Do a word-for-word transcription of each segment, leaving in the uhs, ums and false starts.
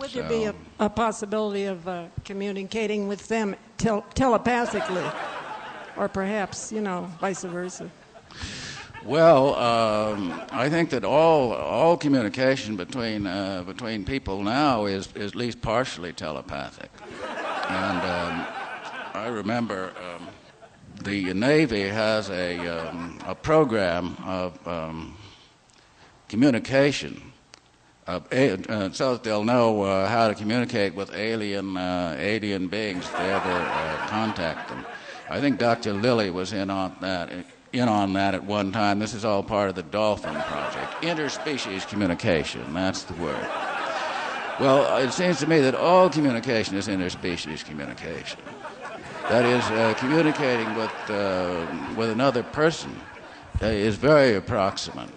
Would so. there be a, a possibility of uh, communicating with them tel- telepathically? Or perhaps, you know, vice versa? Well, um, I think that all all communication between uh, between people now is, is at least partially telepathic. And um, I remember um, the Navy has a um, a program of um, communication, of a, uh, so that they'll know uh, how to communicate with alien uh, alien beings if they ever uh, contact them. I think Doctor Lilly was in on that. in on that at one time. This is all part of the Dolphin Project. Interspecies communication, that's the word. Well, it seems to me that all communication is interspecies communication. That is, uh, communicating with, uh, with another person uh, is very approximate.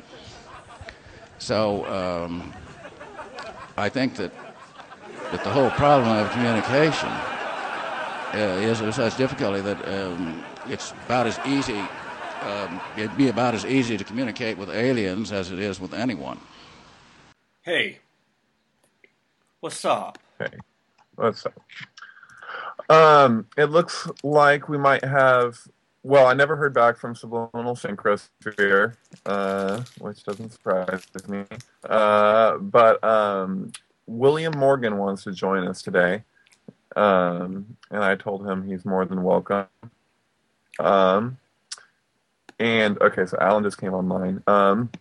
So um, I think that, that the whole problem of communication uh, is of such difficulty that um, it's about as easy Um, it'd be about as easy to communicate with aliens as it is with anyone. Hey, what's up? Hey, what's up? Um, it looks like we might have. Well, I never heard back from Subliminal Synchrosphere, uh, which doesn't surprise me. Uh, but um, William Morgan wants to join us today, um, and I told him he's more than welcome. Um. And, okay, so Alan just came online. Um,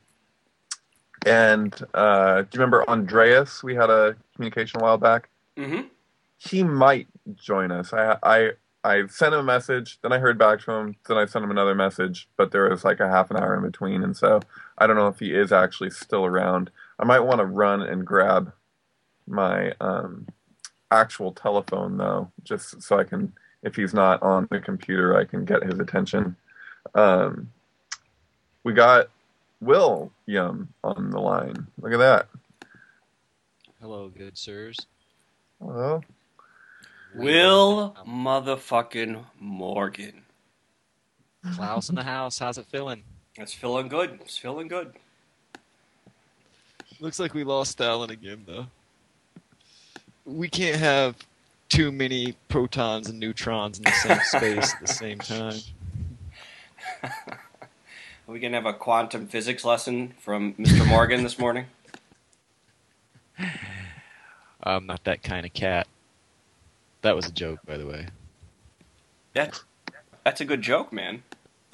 and uh, do you remember Andreas? We had a communication a while back. Mm-hmm. He might join us. I, I I sent him a message, then I heard back from him, then I sent him another message, but there was like a half an hour in between, and so I don't know if he is actually still around. I might want to run and grab my um, actual telephone, though, just so I can, if he's not on the computer, I can get his attention. Um, we got William on the line. Look at that. Hello, good sirs. Hello. Will motherfucking Morgan. Klaus in the house. How's it feeling? It's feeling good. It's feeling good. Looks like we lost Alan again, though. We can't have too many protons and neutrons in the same space at the same time. Are we going to have a quantum physics lesson from Mister Morgan this morning? I'm not that kind of cat. That was a joke, by the way. That, that's a good joke, man.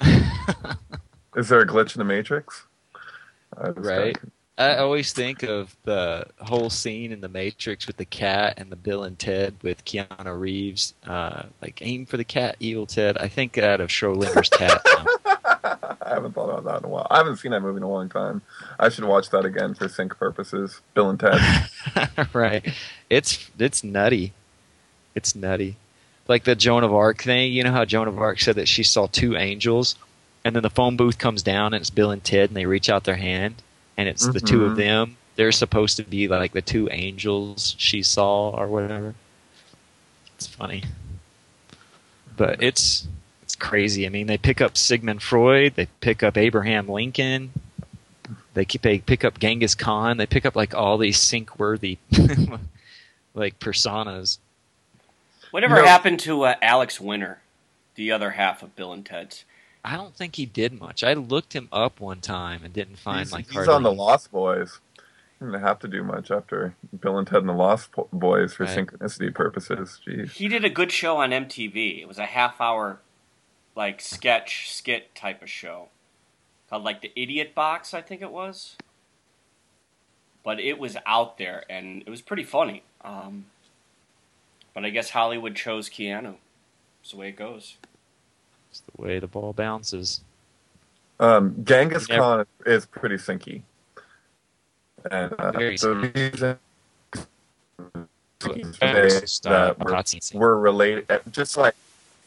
Is there a glitch in the Matrix? I Right. Talking. I always think of the whole scene in The Matrix with the cat and the Bill and Ted with Keanu Reeves. Uh, like, aim for the cat, evil Ted. I think out of Schrodinger's cat. I haven't thought about that in a while. I haven't seen that movie in a long time. I should watch that again for sync purposes. Bill and Ted. Right. It's it's nutty. It's nutty. Like the Joan of Arc thing. You know how Joan of Arc said that she saw two angels, and then the phone booth comes down and it's Bill and Ted, and they reach out their hand, and it's mm-hmm. the two of them. They're supposed to be like the two angels she saw or whatever. It's funny. But it's it's crazy. I mean, they pick up Sigmund Freud, they pick up Abraham Lincoln, they keep they pick up Genghis Khan, they pick up like all these sync-worthy like personas. Whatever no. happened to uh, Alex Winter, the other half of Bill and Ted's? I don't think he did much. I looked him up one time and didn't find he's, like he's hardly... on the Lost Boys. He didn't have to do much after Bill and Ted and the Lost Boys for right. synchronicity purposes. Jeez. He did a good show on M T V. It was a half-hour, like sketch skit type of show called like the Idiot Box, I think it was. But it was out there and it was pretty funny. Um, but I guess Hollywood chose Keanu. That's the way it goes. It's the way the ball bounces. Um, Genghis never... Khan is pretty syncy. And uh, Very the reason that we're, we're related, just like,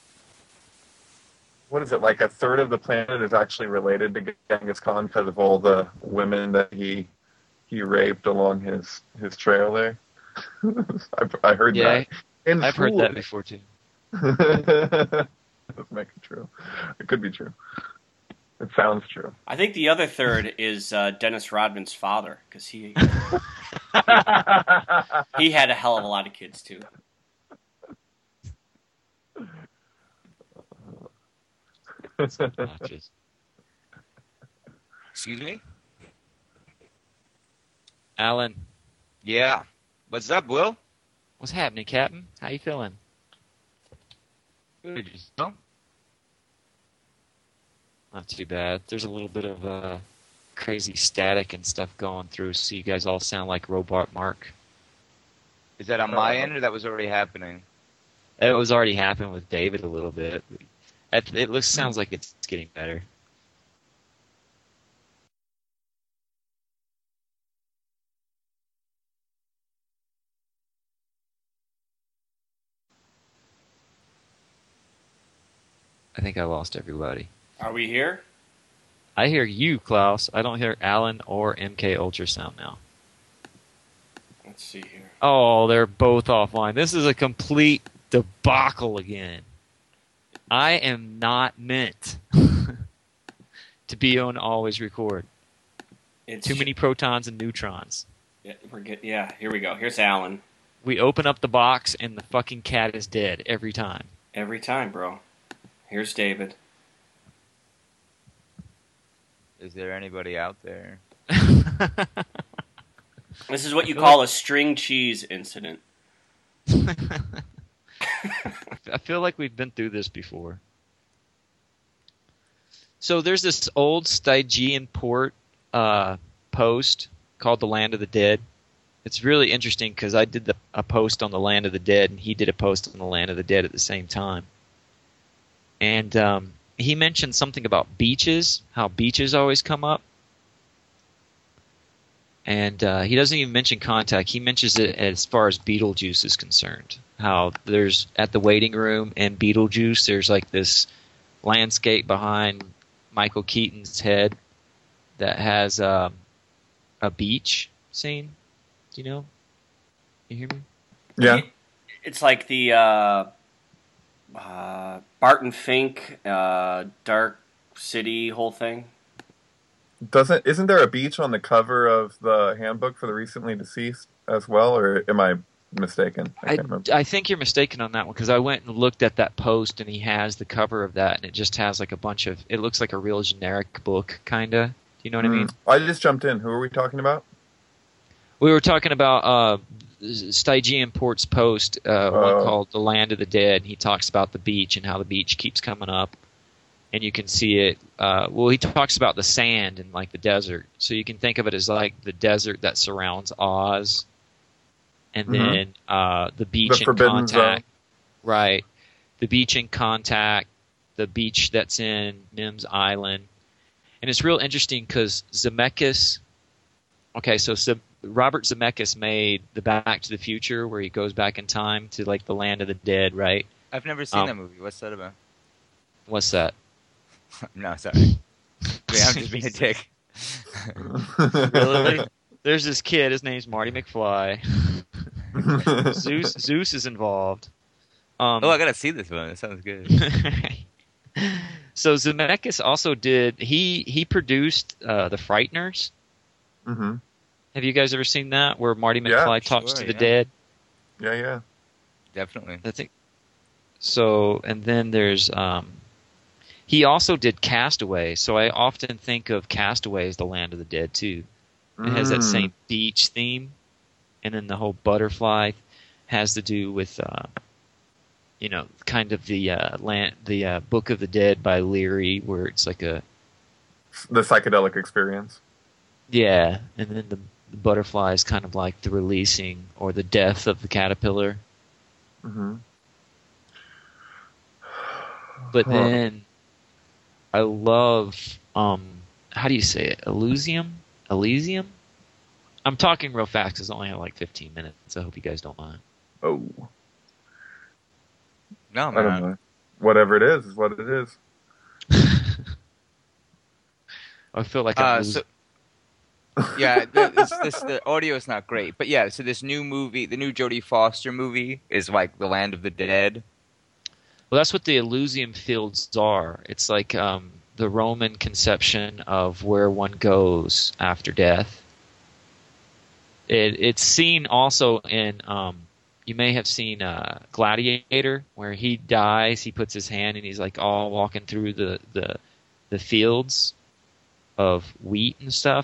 what is it, like a third of the planet is actually related to Genghis Khan because of all the women that he he raped along his, his trail there. I, I heard yeah, that. In I've school. heard that before too. Doesn't make it true. It could be true. It sounds true. I think the other third is uh, Dennis Rodman's father, because he He had a hell of a lot of kids too. Notches. Excuse me? Alan, Yeah. What's up, Will? what's happening, Captain? How you feeling? Good. yourself? Not too bad. There's a little bit of uh, crazy static and stuff going through, so you guys all sound like Robot Mark. Is that on my end or that was already happening? It was already happening with David a little bit. It, it looks sounds like it's getting better. I think I lost everybody. Are we here? I hear you, Klaus. I don't hear Alan or M K Ultrasound now. Let's see here. Oh, they're both offline. This is a complete debacle again. I am not meant to be on always record. It's Too many protons and neutrons. Yeah, we're good. Yeah, here we go. Here's Alan. We open up the box and the fucking cat is dead every time. Every time, bro. Here's David. Is there anybody out there? This is what you call a string cheese incident. I feel like we've been through this before. So there's this old Stygian port uh, post called The Land of the Dead. It's really interesting because I did the, a post on The Land of the Dead, and he did a post on The Land of the Dead at the same time. And um, he mentioned something about beaches, how beaches always come up. And uh, he doesn't even mention Contact. He mentions it as far as Beetlejuice is concerned. How there's, at the waiting room in Beetlejuice, there's like this landscape behind Michael Keaton's head that has um, a beach scene. Do you know? You hear me? Yeah. It's like the uh, uh, Barton Fink, uh, Dark City whole thing. Doesn't isn't there a beach on the cover of the handbook for the recently deceased as well, or am I mistaken? I I, can't remember. I think you're mistaken on that one because I went and looked at that post and he has the cover of that and it just has like a bunch of, it looks like a real generic book kind of. Do you know what I mean? Mm. I just jumped in. Who are we talking about? We were talking about uh, Stygian Port's post, uh, one Oh. called The Land of the Dead. He talks about the beach and how the beach keeps coming up. And you can see it. Uh, well, he talks about the sand and like the desert. So you can think of it as like the desert that surrounds Oz. And Mhm. then uh, the beach The in Forbidden Contact. Zone. Right. The beach in Contact. The beach that's in Mims Island. And it's real interesting because Zemeckis. Okay, so Zem- Robert Zemeckis made the Back to the Future where he goes back in time to like the Land of the Dead, right? I've never seen Um, that movie. What's that about? What's that? No, sorry. I mean, I'm just being a dick. Really? There's this kid. His name's Marty McFly. Zeus Zeus is involved. Um, Oh, I gotta see this one. That sounds good. So Zemeckis also did. He he produced uh, the Frighteners. hmm Have you guys ever seen that? Where Marty Yeah, McFly talks sure, to the yeah. dead. Yeah, yeah. Definitely. I think. So and then there's. Um, he also did Castaway. So I often think of Castaway as the Land of the Dead too. It has that Mm. same beach theme, and then the whole butterfly has to do with, uh, you know, kind of the uh, land, the uh, Book of the Dead by Leary, where it's like a The psychedelic experience. yeah, and then the, the butterfly is kind of like the releasing or the death of the caterpillar. hmm But Huh. then I love um, how do you say it? Elysium, Elysium. I'm talking real fast because I only have like fifteen minutes. I hope you guys don't mind. Oh, No, I don't man. know. Whatever it is, is what it is. I feel like I'm Uh, losing. so, yeah, the, it's, this, the audio is not great, but yeah. So this new movie, the new Jodie Foster movie, is like The Land of the Dead. Well, that's what the Elysium Fields are. It's like um, the Roman conception of where one goes after death. it, it's seen also in. Um, you may have seen uh, Gladiator, where he dies. He puts his hand and he's like all walking through the the, the fields of wheat and stuff.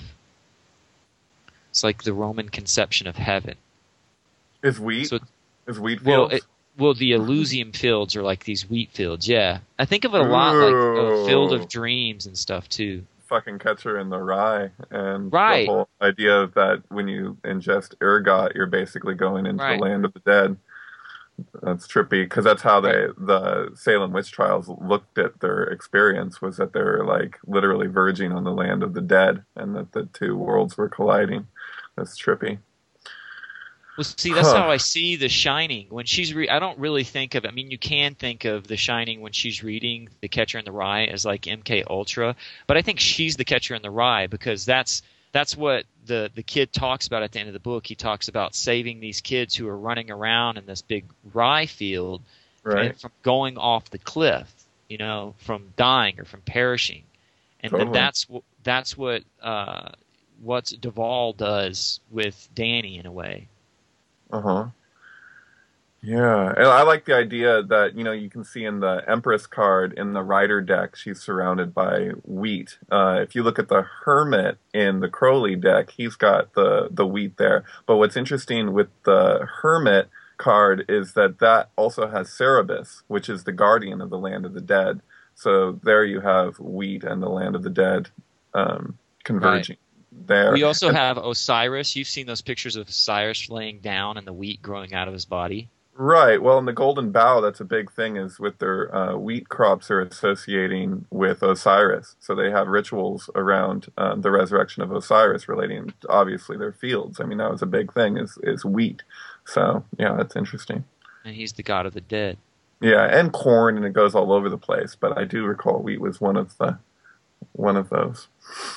It's like the Roman conception of heaven. Is wheat? So, is wheat well, fields? it, well, the Elysium fields are like these wheat fields. Yeah, I think of it a lot like a field of dreams and stuff too. Fucking Catcher in the Rye, and Right. the whole idea of that when you ingest ergot, you're basically going into Right. the land of the dead. That's trippy because that's how they the Salem witch trials looked at their experience, was that they were like literally verging on the land of the dead, and that the two worlds were colliding. That's trippy. Well, see, that's Huh. how I see The Shining. When she's, re- I don't really think of. I mean, you can think of The Shining when she's reading The Catcher in the Rye as like M K Ultra, but I think she's the Catcher in the Rye because that's that's what the the kid talks about at the end of the book. He talks about saving these kids who are running around in this big rye field Right. and from going off the cliff, you know, from dying or from perishing, and then Totally. that's wh- that's what uh, what Duvall does with Danny in a way. Uh huh. Yeah, and I like the idea that, you know, you can see in the Empress card in the Rider deck, she's surrounded by wheat. Uh, if you look at the Hermit in the Crowley deck, he's got the the wheat there. But what's interesting with the Hermit card is that that also has Cerberus, which is the guardian of the land of the dead. So there you have wheat and the land of the dead um, converging. There. We also have Osiris. You've seen those pictures of Osiris laying down and the wheat growing out of his body. Right. Well, in the Golden Bough, that's a big thing, is with their uh, wheat crops are associating with Osiris. So they have rituals around um, the resurrection of Osiris relating to, obviously, their fields. I mean, that was a big thing, is, is wheat. So, yeah, that's interesting. And he's the god of the dead. Yeah, and corn, and it goes all over the place. But I do recall wheat was one of the one of those.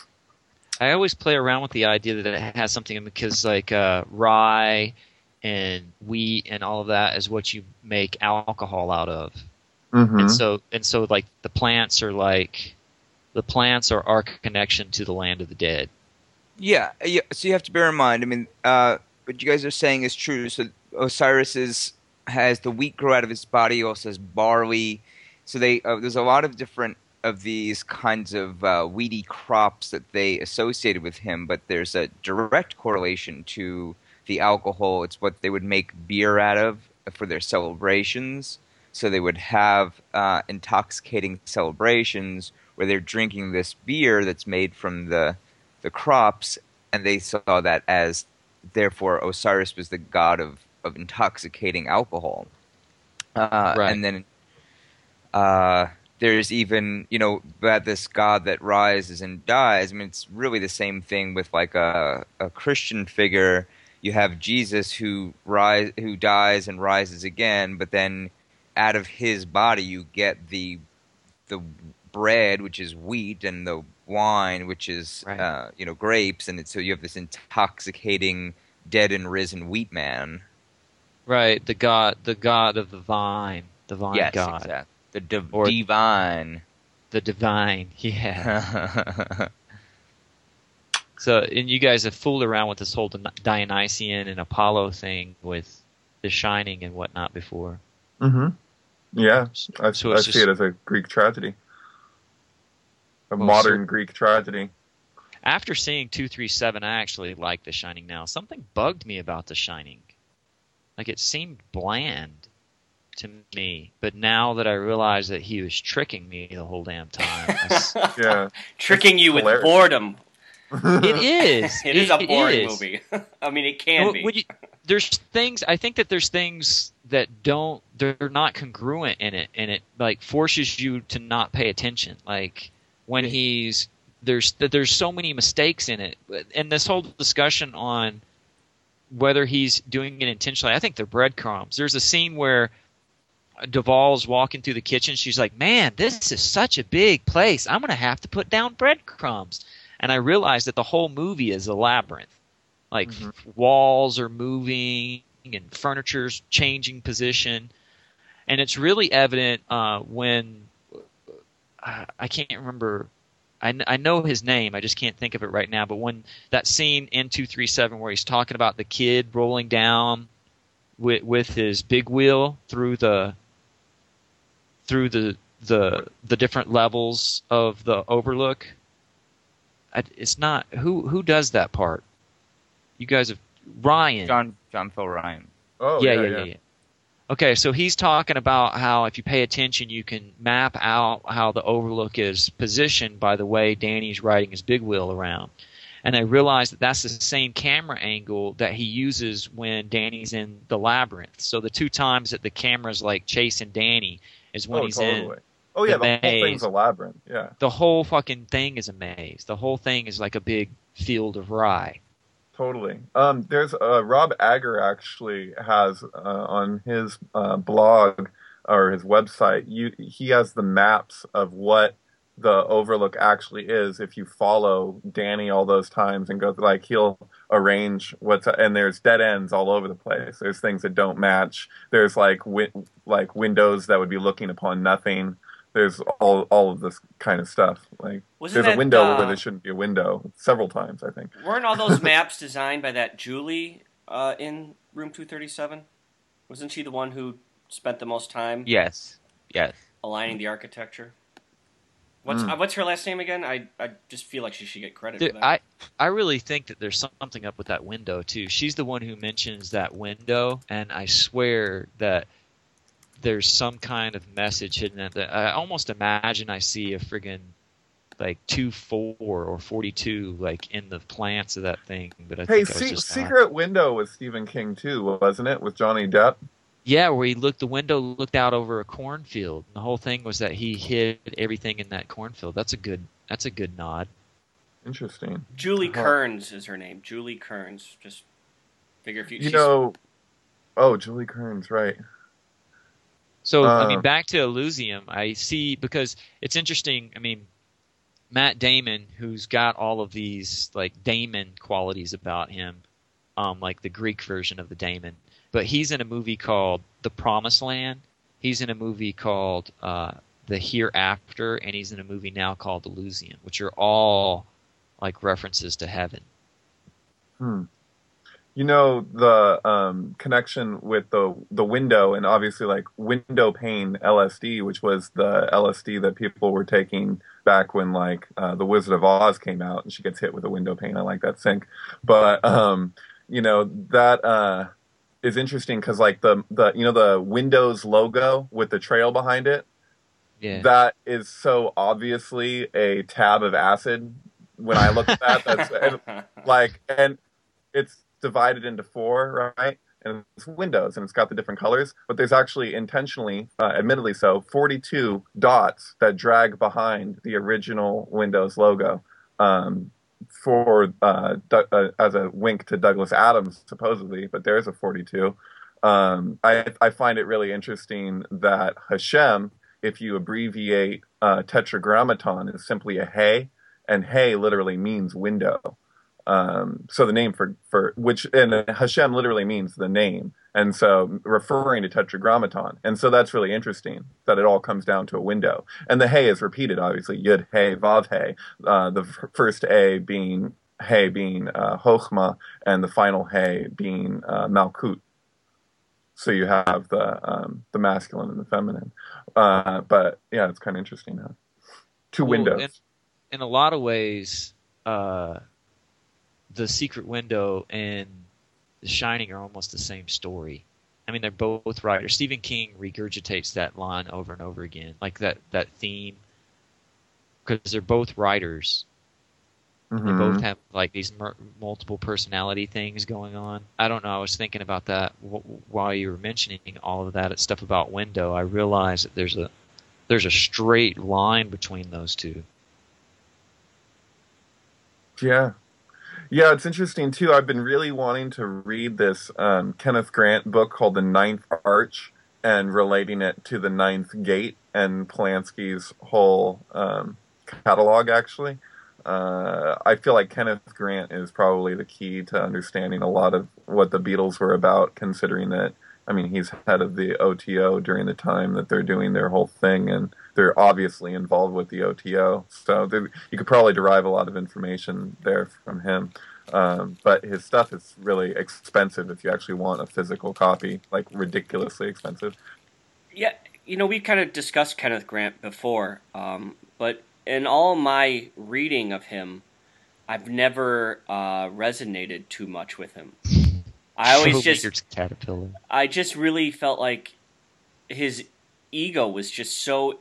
I always play around with the idea that it has something in because like uh, rye and wheat and all of that is what you make alcohol out of. Mm-hmm. And so and so like the plants are like the plants are our connection to the land of the dead. Yeah, yeah. So you have to bear in mind. I mean, uh, what you guys are saying is true. So Osiris is, has the wheat grow out of his body. He also has barley. So they uh, there's a lot of different of these kinds of uh, weedy crops that they associated with him. But there's a direct correlation to the alcohol. It's what they would make beer out of for their celebrations. So they would have uh, intoxicating celebrations where they're drinking this beer that's made from the the crops, and they saw that as, therefore, Osiris was the god of, of intoxicating alcohol. Uh, Right. And then uh, there's even, you know, that this god that rises and dies. I mean, it's really the same thing with like a, a Christian figure. You have Jesus who rise, who dies and rises again, but then out of his body you get the the bread, which is wheat, and the wine, which is Right. uh, you know, grapes, and it's, so you have this intoxicating dead and risen wheat man. Right, the god the god of the vine, the vine Yes, god. exactly. The div- Or- divine. The divine. Yeah. So, and you guys have fooled around with this whole Di- Dionysian and Apollo thing with The Shining and whatnot before. Mm-hmm. Yeah, I, So I it's see just- it as a Greek tragedy. A Well, modern so- Greek tragedy. After seeing two three seven, I actually like The Shining now. Something bugged me about The Shining. Like, it seemed bland to me. But now that I realize that he was tricking me the whole damn time, I s- Yeah. Tricking you with hilarious. boredom. it is. It is a It boring is. movie. I mean, it can Well, be. would you- there's things I think that there's things that don't they're not congruent in it, and it like forces you to not pay attention. Like when he's there's there's so many mistakes in it, and this whole discussion on whether he's doing it intentionally. I think they're breadcrumbs. There's a scene where Duvall's walking through the kitchen. She's like, "Man, this is such a big place. I'm gonna have to put down breadcrumbs." And I realized that the whole movie is a labyrinth. Like Mhm. f- walls are moving and furniture's changing position, and it's really evident uh, when uh, I can't remember I, kn- I know his name. I just can't think of it right now. But when that scene in two three seven where he's talking about the kid rolling down with with his big wheel through the through the the the different levels of the Overlook, I, it's not who who does that part. You guys have Ryan. John John Phil Ryan. Oh, yeah, yeah, yeah, yeah. yeah, yeah. Okay, so he's talking about how if you pay attention, you can map out how the Overlook is positioned by the way Danny's riding his big wheel around. And I realized that that's the same camera angle that he uses when Danny's in the labyrinth. So the two times that the camera's like chasing Danny is when Oh, he's totally. in Oh, yeah, the the whole maze. thing's a labyrinth. Yeah, The whole fucking thing is a maze. The whole thing is like a big field of rye. totally. Um, there's uh, Rob Agger actually has uh, on his uh, blog or his website. You he has the maps of what the Overlook actually is. If you follow Danny all those times and go through, like he'll arrange what's and there's dead ends all over the place. There's things that don't match. There's like wi- like windows that would be looking upon nothing. There's all all of this kind of stuff. Like Wasn't there's that, a window uh, where there shouldn't be a window several times, I think. Weren't all those maps designed by that Julie uh, in Room two thirty-seven? Wasn't she the one who spent the most time Yes. Yes. aligning the architecture? What's Mm. uh, what's her last name again? I I just feel like she should get credit Dude, for that. I I really think that there's something up with that window too. She's the one who mentions that window, and I swear that there's some kind of message hidden in that. I almost imagine I see a friggin' like two four or forty-two like in the plants of that thing. But I Hey, think I was Se- just Secret Window was Stephen King too, wasn't it? With Johnny Depp. yeah, where he looked, the window looked out over a cornfield. The whole thing was that he hid everything in that cornfield. That's a good. That's a good nod. Interesting. Julie Uh-huh. Kearns is her name. Julie Kearns. Just figure if you, You she's, know, oh, Julie Kearns, right? So I mean, Um, back to Elysium, I see because it's interesting. I mean, Matt Damon, who's got all of these like Damon qualities about him, um, like the Greek version of the Damon, but he's in a movie called The Promised Land. He's in a movie called uh, The Hereafter, and he's in a movie now called Elysium, which are all like references to heaven. Hmm. You know the um, connection with the the window, and obviously like window pane L S D, which was the L S D that people were taking back when like uh, the Wizard of Oz came out, and she gets hit with a window pane. I like that sync, but um, you know that uh, is interesting because like the the you know the Windows logo with the trail behind it, Yeah. that is so obviously a tab of acid. When I look at that, that's and, like and it's divided into four, right? And it's windows, and it's got the different colors. But there's actually intentionally, uh, admittedly so, forty-two dots that drag behind the original Windows logo um, for uh, du- uh, as a wink to Douglas Adams, supposedly. But there's a forty-two. Um, I, I find it really interesting that Hashem, if you abbreviate uh, tetragrammaton, is simply a hey, and hey literally means window. Um, so the name for, for which, and Hashem literally means the name. And so referring to tetragrammaton. And so that's really interesting that it all comes down to a window. And the hey is repeated, obviously, Yud, hey, Vav, hey. Uh, the f- first A being hey being uh, Chochmah, and the final hey being uh, Malkut. So you have the um, the masculine and the feminine. Uh, but yeah, it's kind of interesting. Huh? Two Well, windows. in, in a lot of ways, uh, The Secret Window and The Shining are almost the same story. I mean, they're both writers. Stephen King regurgitates that line over and over again, like that, that theme, because they're both writers. They Mhm. both have like these mer- multiple personality things going on. I don't know. I was thinking about that w- while you were mentioning all of that stuff about Window. I realized that there's a there's a straight line between those two. Yeah. Yeah, it's interesting too. I've been really wanting to read this um, Kenneth Grant book called The Ninth Arch and relating it to The Ninth Gate and Polanski's whole um, catalog, actually. Uh, I feel like Kenneth Grant is probably the key to understanding a lot of what the Beatles were about, considering that I mean, he's head of the O T O during the time that they're doing their whole thing, and they're obviously involved with the O T O. So there- you could probably derive a lot of information there from him. Um, but his stuff is really expensive if you actually want a physical copy, like ridiculously expensive. Yeah, you know, we kind of discussed Kenneth Grant before, um, but in all my reading of him, I've never uh, resonated too much with him. I always just, Troublemaker's Caterpillar. I just really felt like his ego was just so.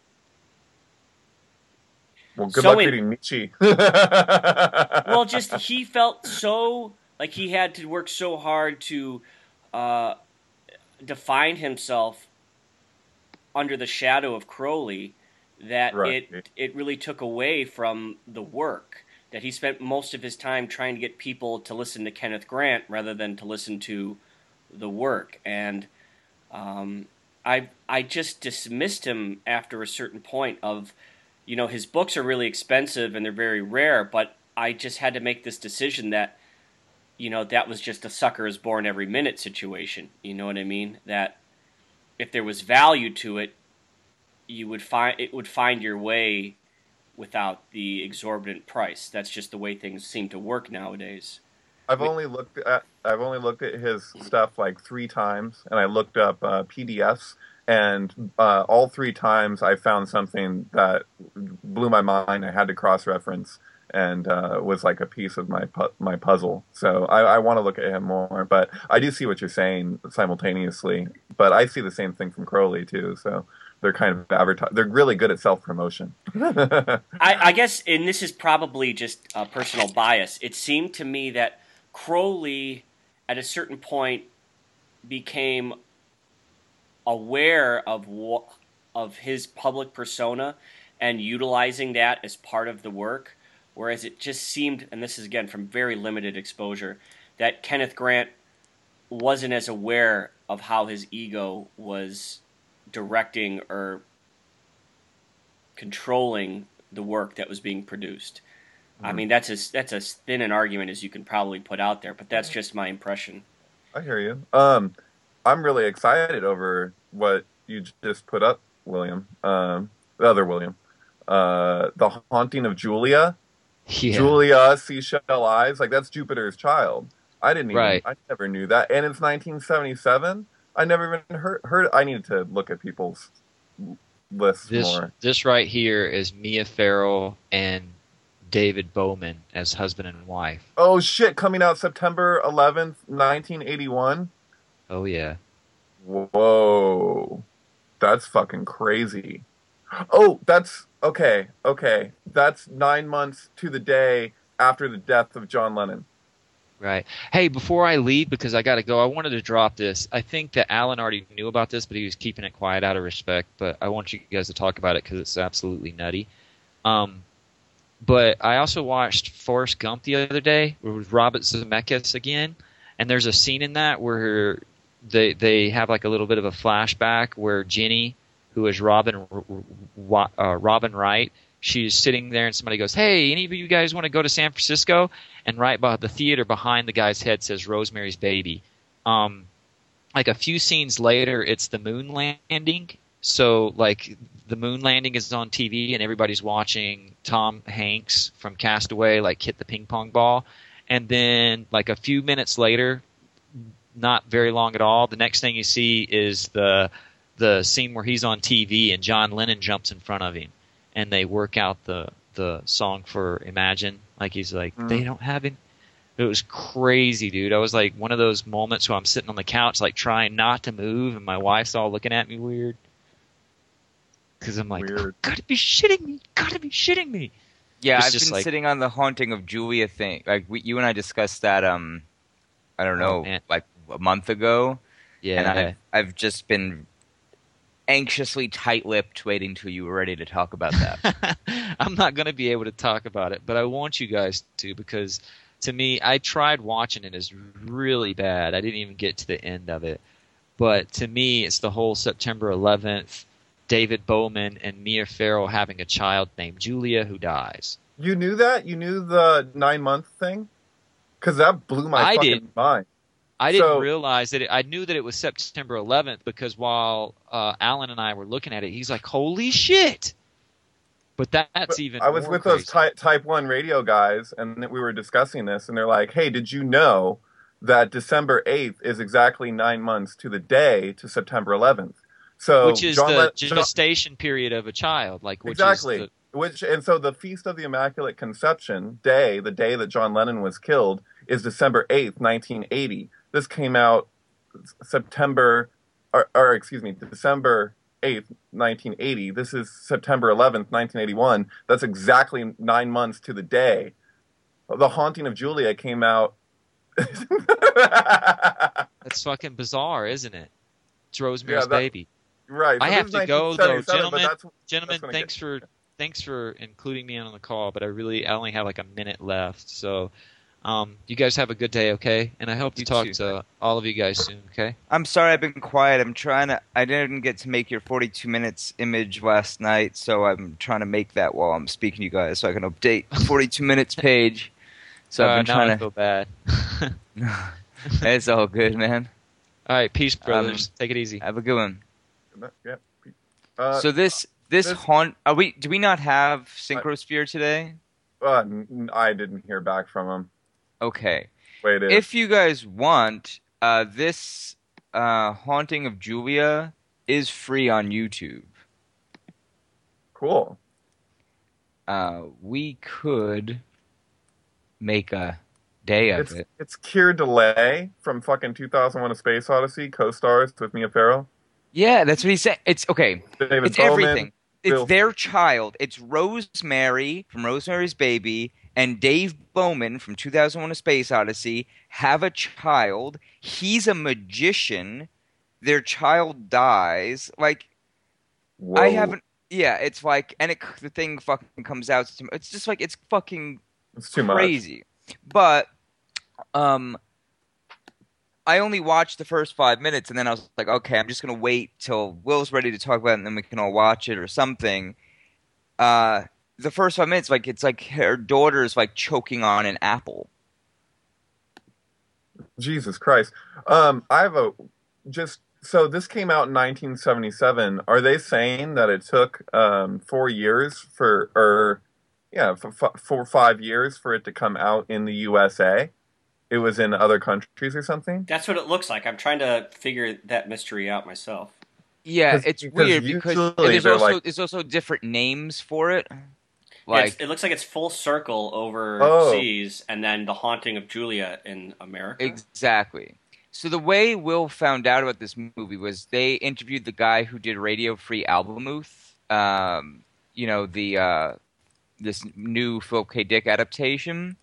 Well, good So luck in- reading Nietzsche. Well, just he felt so like he had to work so hard to uh, define himself under the shadow of Crowley that Right. it it really took away from the work. That he spent most of his time trying to get people to listen to Kenneth Grant rather than to listen to the work, and um, I I just dismissed him after a certain point of, you know, his books are really expensive and they're very rare, but I just had to make this decision that, you know, that was just a sucker is born every minute situation. You know what I mean? That if there was value to it, you would find it would find your way without the exorbitant price. That's just the way things seem to work nowadays. I've only looked at I've only looked at his stuff like three times, and I looked up uh, P D Fs, and uh, all three times I found something that blew my mind. I had to cross reference, and uh, was like a piece of my pu- my puzzle. So I, I want to look at him more, but I do see what you're saying simultaneously. But I see the same thing from Crowley too. So they're kind of advertise. They're really good at self promotion. I, I guess, and this is probably just a personal bias, it seemed to me that Crowley, at a certain point, became aware of wha- of his public persona and utilizing that as part of the work, whereas it just seemed, and this is again from very limited exposure, that Kenneth Grant wasn't as aware of how his ego was directing or controlling the work that was being produced. I mean, that's as that's as thin an argument as you can probably put out there, but that's just my impression. I hear you. Um, I'm really excited over what you just put up, William. Um, the other William. Uh, the Haunting of Julia. Yeah. Julia, Seashell Eyes. Like, that's Jupiter's Child. I didn't even, Right. I never knew that. And it's nineteen seventy-seven. I never even heard, heard I needed to look at people's lists This more. this right here is Mia Farrow and David Bowman as husband and wife. Oh, shit. Coming out September eleventh, nineteen eighty-one. Oh yeah. Whoa. That's fucking crazy. Oh, that's okay. Okay. That's nine months to the day after the death of John Lennon. Right. Hey, before I leave, because I got to go, I wanted to drop this. I think that Alan already knew about this, but he was keeping it quiet out of respect. But I want you guys to talk about it because it's absolutely nutty. Um, but I also watched Forrest Gump the other day with Robert Zemeckis again, and there's a scene in that where they they have like a little bit of a flashback where Jenny, who is Robin uh, Robin Wright, she's sitting there and somebody goes, "Hey, any of you guys want to go to San Francisco?" And right by the theater behind the guy's head says Rosemary's Baby. Um, like a few scenes later, it's the moon landing. So like the moon landing is on T V and everybody's watching Tom Hanks from Castaway like hit the ping pong ball. And then like a few minutes later, not very long at all, the next thing you see is the the scene where he's on T V and John Lennon jumps in front of him. And they work out the, the song for Imagine. Like he's like, Mm. they don't have it. It was crazy, dude. I was like one of those moments where I'm sitting on the couch like trying not to move and my wife's all looking at me weird. Because I'm like, Weird. oh, gotta be shitting me. Gotta be shitting me. Yeah, It's I've just been like- sitting on the Haunting of Julia thing. Like we, you and I discussed that. Um, I don't Oh, know, man. like a month ago. Yeah. And I've I've just been anxiously tight-lipped, waiting till you were ready to talk about that. I'm not going to be able to talk about it, but I want you guys to because to me, I tried watching it. It's really bad. I didn't even get to the end of it. But to me, it's the whole September eleventh, David Bowman and Mia Farrow having a child named Julia who dies. You knew that? You knew the nine month thing? Because that blew my I fucking did. mind. I didn't So- realize that. It, I knew that it was September eleventh because while uh, Alan and I were looking at it, he's like, "Holy shit!" But that, that's But even. I was more with crazy. those type type one radio guys, and we were discussing this, and they're like, "Hey, did you know that December eighth is exactly nine months to the day to September eleventh?" So which is John the Le- John- gestation period of a child, like which exactly. is Which and so the Feast of the Immaculate Conception day, the day that John Lennon was killed, is December eighth, nineteen eighty. This came out September, or, or excuse me, December eighth, nineteen eighty. This is September eleventh, nineteen eighty-one. That's exactly nine months to the day. The Haunting of Julia came out. the that's fucking bizarre, isn't it? It's Rosemary's Yeah, that- Baby. Right. I so have this is to go, though, nineteen seventy-seven, but gentlemen. that's- Gentlemen, when I thanks get- for thanks for including me on the call, but I really I only have like a minute left, so um, you guys have a good day, okay? And I hope to You talk too. to all of you guys soon, okay? I'm sorry I've been quiet. I'm trying to. I didn't get to make your forty-two minutes image last night, so I'm trying to make that while I'm speaking to you guys, so I can update the forty-two minutes page. So uh, I've been now I trying feel bad. to. It's all good, man. All right, peace, brothers. Um, Take it easy. Have a good one. Yeah. Uh, so this this, this- haunt. Are we? Do we not have Synchrosphere today? uh, n- I didn't hear back from him. Okay. Wait, it If you guys want, uh, this uh, Haunting of Julia is free on YouTube. cool. Uh, we could make a day of It's it. it's Keir Delay from fucking two thousand one: A Space Odyssey, co-stars with Mia Farrow, Yeah, that's what he said. It's okay. David It's Bowman. everything. It's Bill- their child. It's Rosemary from Rosemary's Baby and Dave Bowman from two thousand one: A Space Odyssey have a child. He's a magician. Their child dies. Like Whoa. I haven't. Yeah, it's like, and it the thing fucking comes out. To, it's just like it's fucking It's too much. crazy. But um, I only watched the first five minutes, and then I was like, okay, I'm just gonna wait till Will's ready to talk about it, and then we can all watch it or something. Uh, the first five minutes, like it's like her daughter's like choking on an apple. Jesus Christ. Um, I have a just so this came out in nineteen seventy-seven. Are they saying that it took um four years for or yeah, for f- four five years for it to come out in the U S A? It was in other countries or something? That's what it looks like. I'm trying to figure that mystery out myself. Yeah, 'Cause- it's because weird because usually and there's they're also like- there's also different names for it. Yeah, Like it's- it looks like it's Full Circle Oh. overseas, and then The Haunting of Julia in America. Exactly. So the way Will found out about this movie was they interviewed the guy who did Radio Free Albemuth, um, you know, the uh, this new Philip K. Dick adaptation,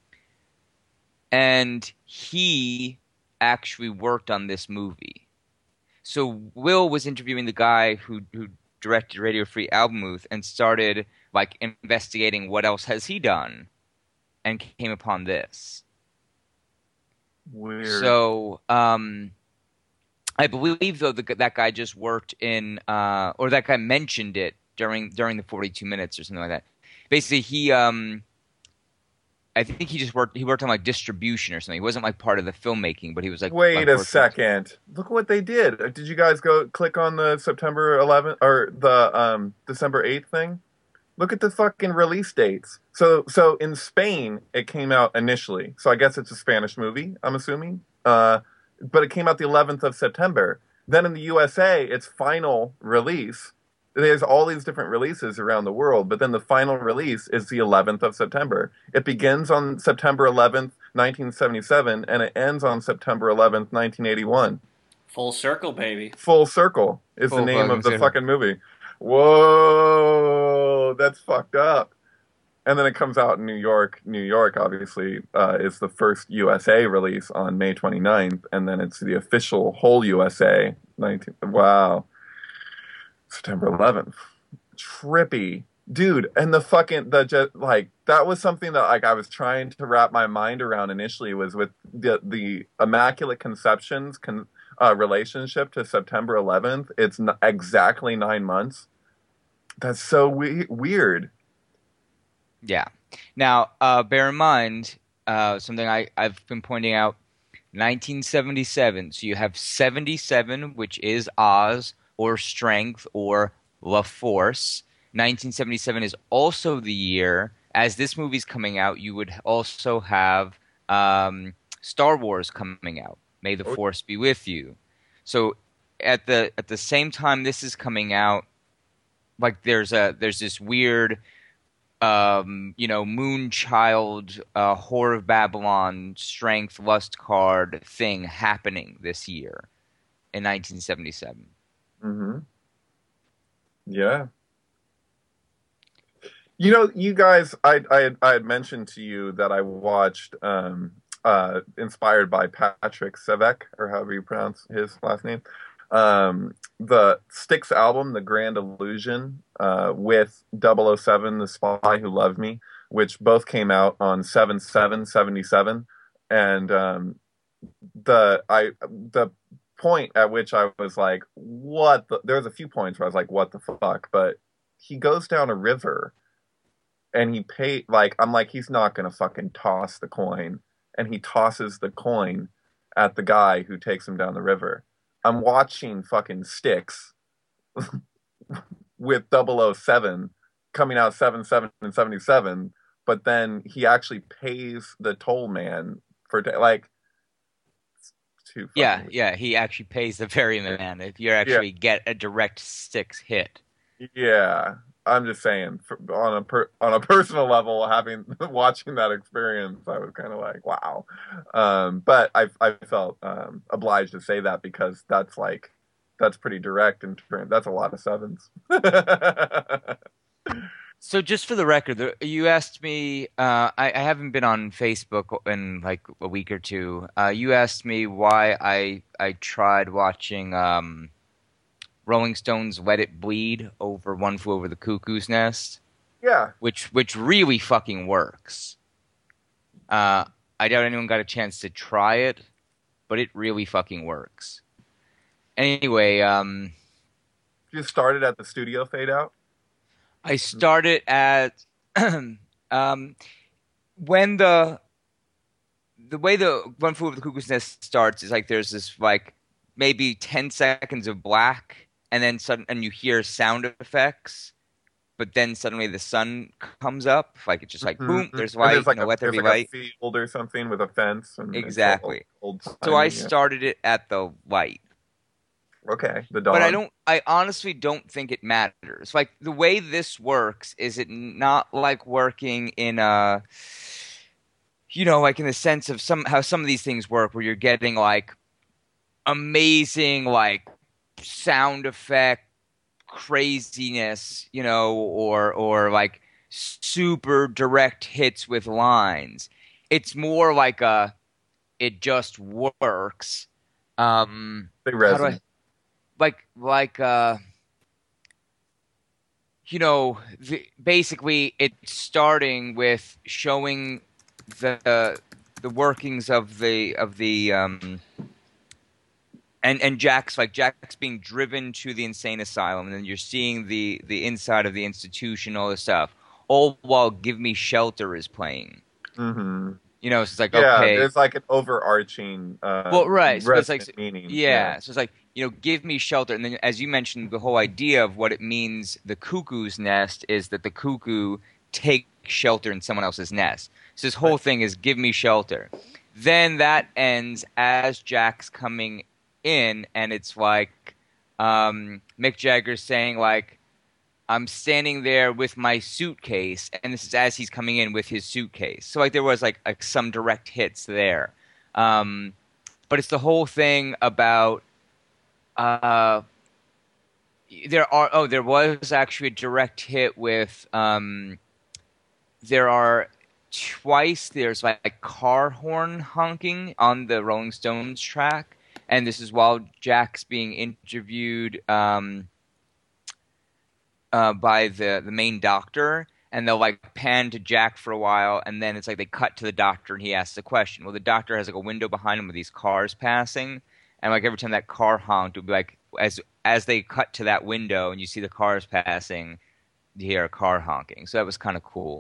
and he actually worked on this movie. So Will was interviewing the guy who who directed Radio Free Albemuth and started like investigating what else has he done, and came upon this. Weird. So, um, I believe though the, that guy just worked in, uh, or that guy mentioned it during during the forty-two minutes or something like that. Basically, he, um, I think he just worked. He worked on like distribution or something. He wasn't like part of the filmmaking, but he was like. Wait like, a working- second. Look what they did. Uh, Did you guys go click on the September eleventh or the um, December eighth thing? Look at the fucking release dates. So so in Spain it came out initially. So I guess it's a Spanish movie, I'm assuming. Uh, but it came out the eleventh of September. Then in the U S A, its final release. There's all these different releases around the world, but then the final release is the eleventh of September. It begins on September eleventh, nineteen seventy-seven, and it ends on September eleventh, nineteen eighty-one. Full Circle, baby. Full Circle is Full the name fucking of the circle. fucking movie. Whoa, that's fucked up. And then it comes out in New York. New York, obviously, uh, is the first U S A release on May twenty-ninth, and then it's the official whole U S A. nineteenth. Wow. September eleventh. Trippy. Dude, and the fucking, the just, like, that was something that, like, I was trying to wrap my mind around initially was with the, the Immaculate Conceptions con, uh, relationship to September eleventh. It's n- exactly nine months. That's so we- weird. Yeah. Now, uh, bear in mind uh, something I, I've been pointing out nineteen seventy-seven. So you have seventy-seven, which is Oz or Strength or La Force. nineteen seventy-seven is also the year, as this movie's coming out, you would also have um, Star Wars coming out. May the Force be with you. So at the at the same time this is coming out, like there's a there's this weird um, you know, Moonchild, uh, Whore of Babylon, Strength, Lust card thing happening this year in nineteen seventy-seven. Mm-hmm. Yeah. You know, you guys, I, I, had, I had mentioned to you that I watched, um, uh, inspired by Patrick Sevek, or however you pronounce his last name, um, the Styx album, The Grand Illusion, uh, with double oh seven, The Spy Who Loved Me, which both came out on seven seven seventy-seven. And um, the I the point at which I was like, what the... There was a few points where I was like, what the fuck? But he goes down a river, and he pay like I'm like, he's not gonna fucking toss the coin, and he tosses the coin at the guy who takes him down the river. I'm watching fucking Styx with double oh seven coming out seven seven and seventy-seven, but then he actually pays the toll man for like too Yeah, weird. yeah, he actually pays the ferryman if you actually yeah. get a direct Styx hit. Yeah. I'm just saying, for, on a per, on a personal level, having watching that experience, I was kind of like, wow. Um, but I I felt um, obliged to say that because that's like that's pretty direct and that's a lot of sevens. So just for the record, you asked me. Uh, I, I haven't been on Facebook in like a week or two. Uh, you asked me why I I tried watching. Um, Rolling Stones' "Let It Bleed" over "One Flew Over the Cuckoo's Nest." Yeah, which which really fucking works. Uh, I doubt anyone got a chance to try it, but it really fucking works. Anyway, um, you started at the studio fade out. I started at um, when the the way the "One Flew Over the Cuckoo's Nest" starts is like there's this like maybe ten seconds of black. And then sudden, and you hear sound effects, but then suddenly the sun comes up. Like it's just like mm-hmm. boom, there's light. There's like, you know, a, let there there's be like light. a field or something with a fence. And exactly. Old, old so I yeah. started it at the light. Okay, the dawn. But I don't. I honestly don't think it matters. Like the way this works is it not like working in a, you know, like in the sense of some how some of these things work, where you're getting like amazing like sound effect craziness, you know, or or like super direct hits with lines. It's more like a it just works. Um they resonate. I, like like uh you know, the, basically it's starting with showing the uh, the workings of the of the um And and Jack's like Jack's being driven to the insane asylum, and then you're seeing the, the inside of the institution, all this stuff, all while "Give Me Shelter" is playing. Mm-hmm. You know, so it's like yeah, okay, there's like an overarching uh, well, right, so it's like meaning. Yeah, yeah, so it's like you know, "Give me shelter," and then as you mentioned, the whole idea of what it means, the cuckoo's nest, is that the cuckoo takes shelter in someone else's nest. So this whole right. thing is "Give me shelter." Then that ends as Jack's coming in, and it's like um, Mick Jagger saying like, I'm standing there with my suitcase, and this is as he's coming in with his suitcase. So like there was like, like some direct hits there. Um, but it's the whole thing about uh, there are oh there was actually a direct hit with um, there are twice there's like, like car horn honking on the Rolling Stones track. And this is while Jack's being interviewed um, uh, by the, the main doctor, and they'll like pan to Jack for a while, and then it's like they cut to the doctor, and he asks a question. Well, the doctor has like a window behind him with these cars passing, and like every time that car honked, it would be like as as they cut to that window and you see the cars passing, you hear a car honking. So that was kind of cool.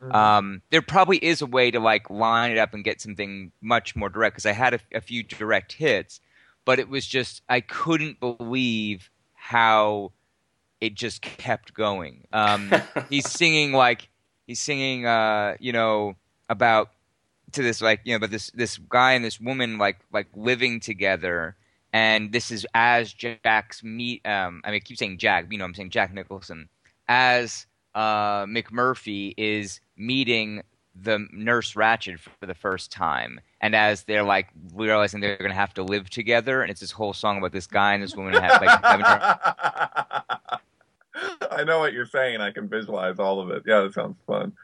Mhm. Um, there probably is a way to like line it up and get something much more direct because I had a, a few direct hits, but it was just I couldn't believe how it just kept going. Um, he's singing like he's singing, uh, you know, about to this like you know, but this this guy and this woman like like living together, and this is as Jack's meet. Um, I mean, I keep saying Jack. You know, I'm saying Jack Nicholson as uh, McMurphy is meeting the nurse Ratched for the first time, and as they're like realizing they're going to have to live together, and it's this whole song about this guy and this woman have, like having to I know what you're saying. I can visualize all of it. Yeah, that sounds fun.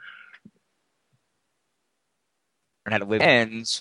learn how to live. Ends,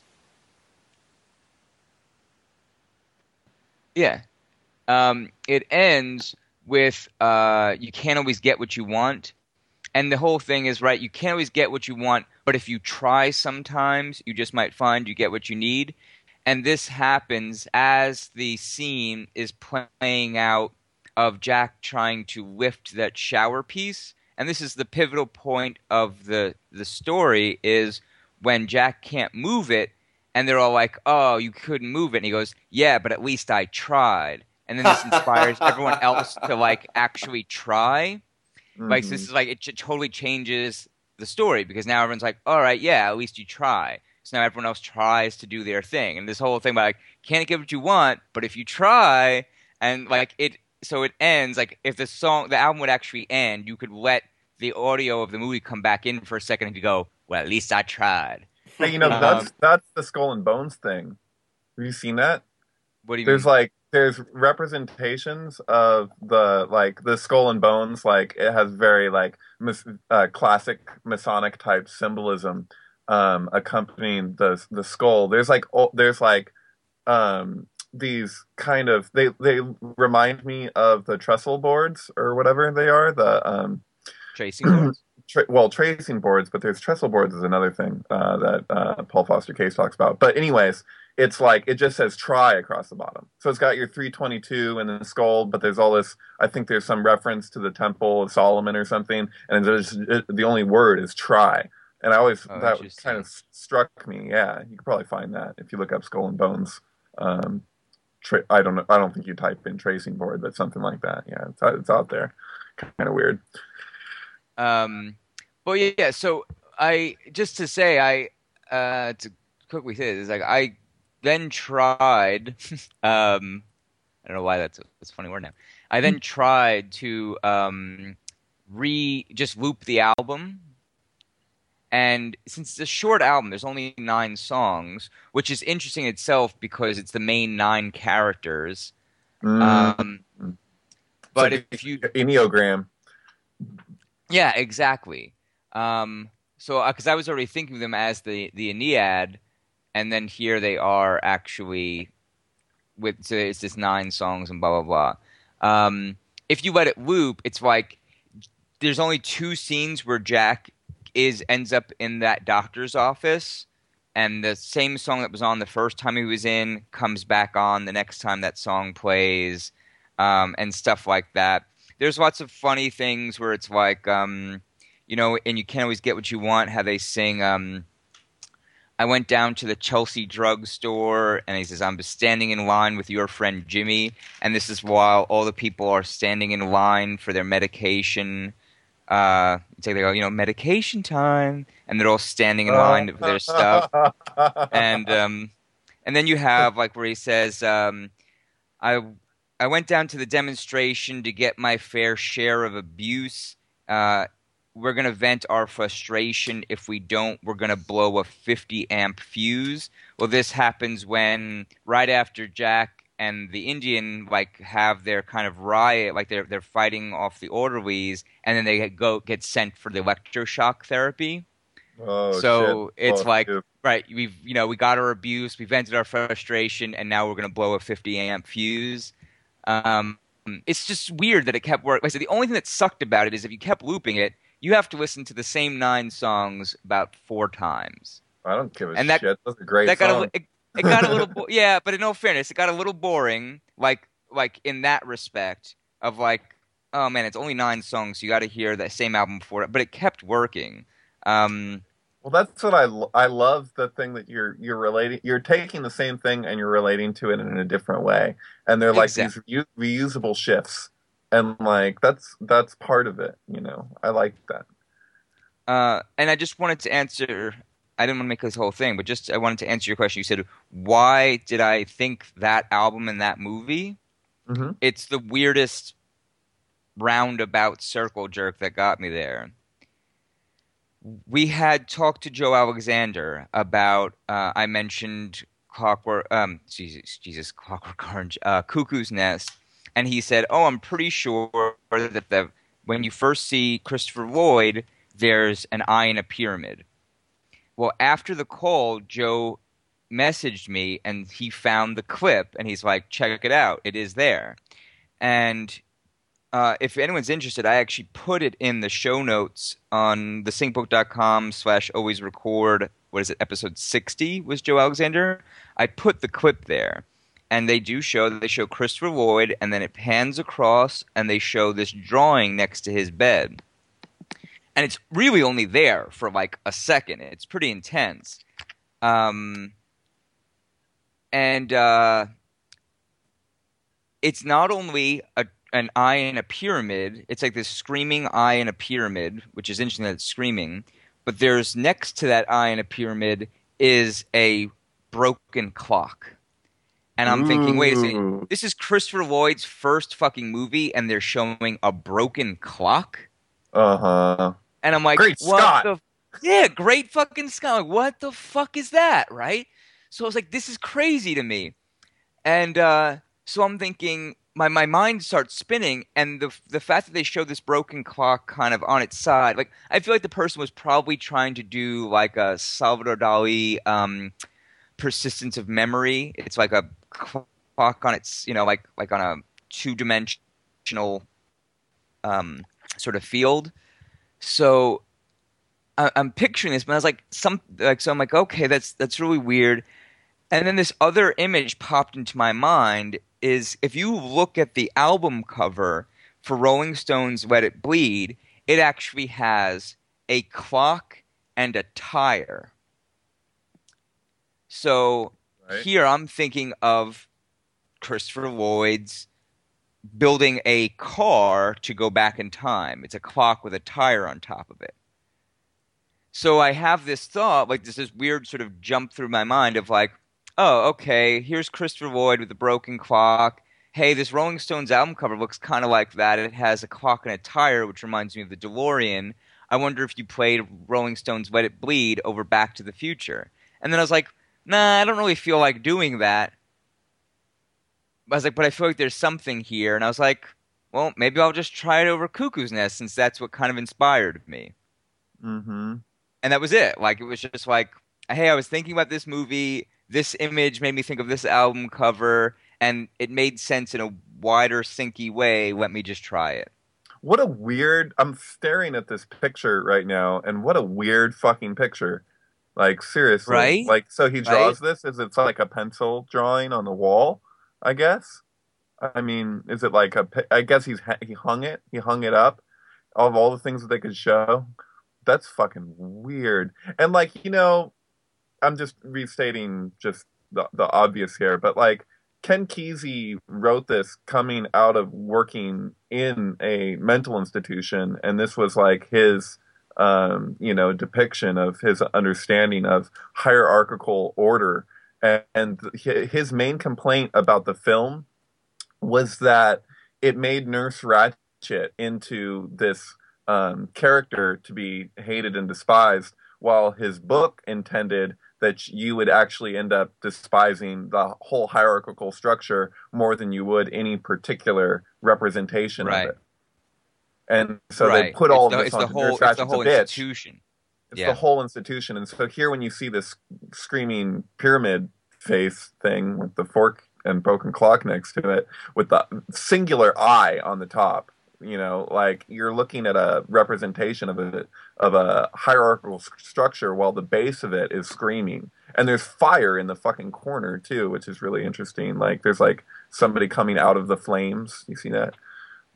yeah. Um, it ends with uh, you can't always get what you want, and the whole thing is right. You can't always get what you want, but if you try, sometimes you just might find you get what you need. And this happens as the scene is playing out of Jack trying to lift that shower piece. And this is the pivotal point of the the story is when Jack can't move it, and they're all like, "Oh, you couldn't move it." And he goes, "Yeah, but at least I tried." And then this inspires everyone else to like actually try. Mm-hmm. Like so this is like it totally changes the story because now everyone's like, "All right, yeah, at least you try." So now everyone else tries to do their thing, and this whole thing about like can't get what you want, but if you try, and like it, so it ends like if the song, the album would actually end, you could let the audio of the movie come back in for a second and you go, "Well, at least I tried." Hey, you know, Um, that's that's the Skull and Bones thing. Have you seen that? What do you There's mean? like there's representations of the like the Skull and Bones. Like it has very like mis- uh, classic Masonic type symbolism um, accompanying the the skull. There's like o- there's like um, these kind of they they remind me of the trestle boards or whatever they are. The um, Tracing boards? tra- well, tracing boards, but there's trestle boards is another thing uh, that uh, Paul Foster Case talks about. But anyways, it's like it just says try across the bottom. So it's got your three twenty-two and then the skull, but there's all this. I think there's some reference to the Temple of Solomon or something, and there's it, the only word is try. And I always Oh, that interesting. kind of struck me. Yeah, you could probably find that if you look up Skull and Bones. Um, tra- I don't know. I don't think you type in tracing board, but something like that. Yeah, it's it's out there. Kind of weird. Um, but yeah, yeah, so I just to say I uh, to quickly say this, like I then tried. um, I don't know why that's a, that's a funny word now. I then tried to um, re just loop the album, and since it's a short album, there's only nine songs, which is interesting in itself because it's the main nine characters. Mm. Um, but It's like if you Enneagram. Yeah, exactly. Um, so, because I was already thinking of them as the the Aeneid, and then here they are actually with so it's this nine songs and blah blah blah. Um, if you let it loop, it's like there's only two scenes where Jack is ends up in that doctor's office, and the same song that was on the first time he was in comes back on the next time that song plays, um, and stuff like that. There's lots of funny things where it's like, um, you know, and you can't always get what you want. How they sing, um, I went down to the Chelsea drugstore, and he says, I'm standing in line with your friend Jimmy. And this is while all the people are standing in line for their medication. Uh, it's like they go, you know, medication time. And they're all standing in line for their stuff. And, um, and then you have, like, where he says, um, I... I went down to the demonstration to get my fair share of abuse. Uh, we're going to vent our frustration. If we don't, we're going to blow a fifty amp fuse. Well, this happens when right after Jack and the Indian like have their kind of riot, like they're they're fighting off the orderlies, and then they go get sent for the electroshock therapy. Oh, so shit. it's Oh, like dude. right, we've you know we got our abuse, we vented our frustration, and now we're going to blow a fifty amp fuse. Um, it's just weird that it kept working. Like I said, the only thing that sucked about it is if you kept looping it, you have to listen to the same nine songs about four times. I don't give a And that- shit. That's a great That got song. a, it, it got a little bo- yeah, but in all fairness, it got a little boring. Like like in that respect of like, oh man, it's only nine songs, so you got to hear that same album before it. But it kept working. Um, Well, that's what I l- I love the thing that you're you're relating. You're taking the same thing and you're relating to it in a different way, and they're like exactly. these reu- reusable shifts, and like that's that's part of it. You know, I like that. Uh, and I just wanted to answer. I didn't want to make this whole thing, but just I wanted to answer your question. You said, "Why did I think that album and that movie?" Hmm. It's the weirdest roundabout circle jerk that got me there. We had talked to Joe Alexander about. Uh, I mentioned Clockwork. Um, Jesus, Jesus, Clockwork Orange, uh, Cuckoo's Nest, and he said, "Oh, I'm pretty sure that the when you first see Christopher Lloyd, there's an eye in a pyramid." Well, after the call, Joe messaged me and he found the clip and he's like, check it out. It is there. And uh, if anyone's interested, I actually put it in the show notes on the syncbook dot com slash always record. What is it? Episode sixty was Joe Alexander. I put the clip there. And they do show that they show Christopher Lloyd and then it pans across and they show this drawing next to his bed. And it's really only there for like a second. It's pretty intense. Um, and uh, it's not only a, an eye in a pyramid. It's like this screaming eye in a pyramid, which is interesting that it's screaming. But there's next to that eye in a pyramid is a broken clock. And I'm thinking, wait a second. Ooh. This is Christopher Lloyd's first fucking movie and they're showing a broken clock? Uh huh. And I'm like, Great what Scott. the? Yeah, great fucking Scott. Like, what the fuck is that, right? So I was like, this is crazy to me. And uh, so I'm thinking, my, my mind starts spinning, and the the fact that they show this broken clock kind of on its side, like I feel like the person was probably trying to do like a Salvador Dali um, persistence of memory. It's like a clock on its, you know, like like on a two dimensional um, sort of field. So I, I'm picturing this, but I was like, some like, so I'm like, okay, that's that's really weird. And then this other image popped into my mind is if you look at the album cover for Rolling Stone's "Let It Bleed," it actually has a clock and a tire. So Right. here I'm thinking of Christopher Lloyd's building a car to go back in time. It's a clock with a tire on top of it. So I have this thought, like this, this weird sort of jump through my mind of like, oh, okay, here's Christopher Lloyd with a broken clock. Hey, this Rolling Stones album cover looks kind of like that. It has a clock and a tire, which reminds me of the DeLorean. I wonder if you played Rolling Stones' Let It Bleed over Back to the Future. And then I was like, nah, I don't really feel like doing that. I was like, but I feel like there's something here. And I was like, well, maybe I'll just try it over Cuckoo's Nest since that's what kind of inspired me. Mm-hmm. And that was it. Like, it was just like, hey, I was thinking about this movie. This image made me think of this album cover. And it made sense in a wider, sinky way. Let me just try it. What a weird. I'm staring at this picture right now, and what a weird fucking picture. Like, seriously. Right? Like, so he draws this as it's like a pencil drawing on the wall, I guess. I mean, is it like a? pi- I guess he's ha- he hung it. He hung it up. Of all the things that they could show, that's fucking weird. And like, you know, I'm just restating just the the obvious here, but like Ken Kesey wrote this coming out of working in a mental institution, and this was like his um, you know, depiction of his understanding of hierarchical order. And, and his main complaint about the film was that it made Nurse Ratched into this um, character to be hated and despised, while his book intended that you would actually end up despising the whole hierarchical structure more than you would any particular representation Right. of it. And so right. they put all it's of the, this it's on the whole, Nurse it's the Ratched's whole a bitch. institution. It's Yeah. the whole institution. And so here when you see this screaming pyramid face thing with the fork and broken clock next to it with the singular eye on the top, you know, like you're looking at a representation of a of a hierarchical s- structure while the base of it is screaming. And there's fire in the fucking corner too, which is really interesting. Like there's like somebody coming out of the flames. You see that?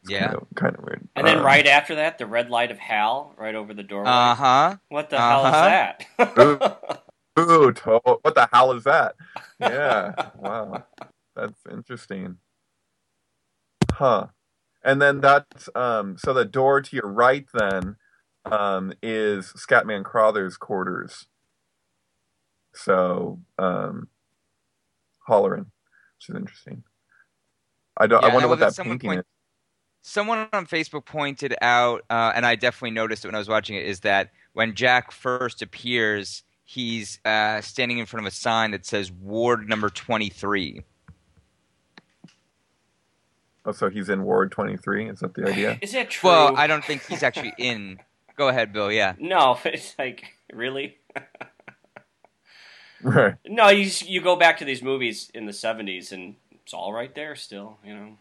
Yeah. Kind of, kind of weird. And then Um, right after that, the red light of Hal right over the doorway. Uh huh. What the hell is Uh-huh. that? Ooh, to- what the hell is that? Yeah. Wow. That's interesting. Huh. And then that's um so the door to your right then um is Scatman Crothers' quarters. So um Holleran, which is interesting. I don't Yeah, I and wonder I what love that that someone painting point- is. Someone on Facebook pointed out, uh, and I definitely noticed it when I was watching it, is that when Jack first appears, he's uh, standing in front of a sign that says Ward Number twenty-three. Oh, so he's in Ward twenty-three? Is that the idea? Is that true? Well, I don't think he's actually in. Go ahead, Bill. Yeah. No, it's like really. Right. No, you s- you go back to these movies in the seventies, and it's all right there still. You know,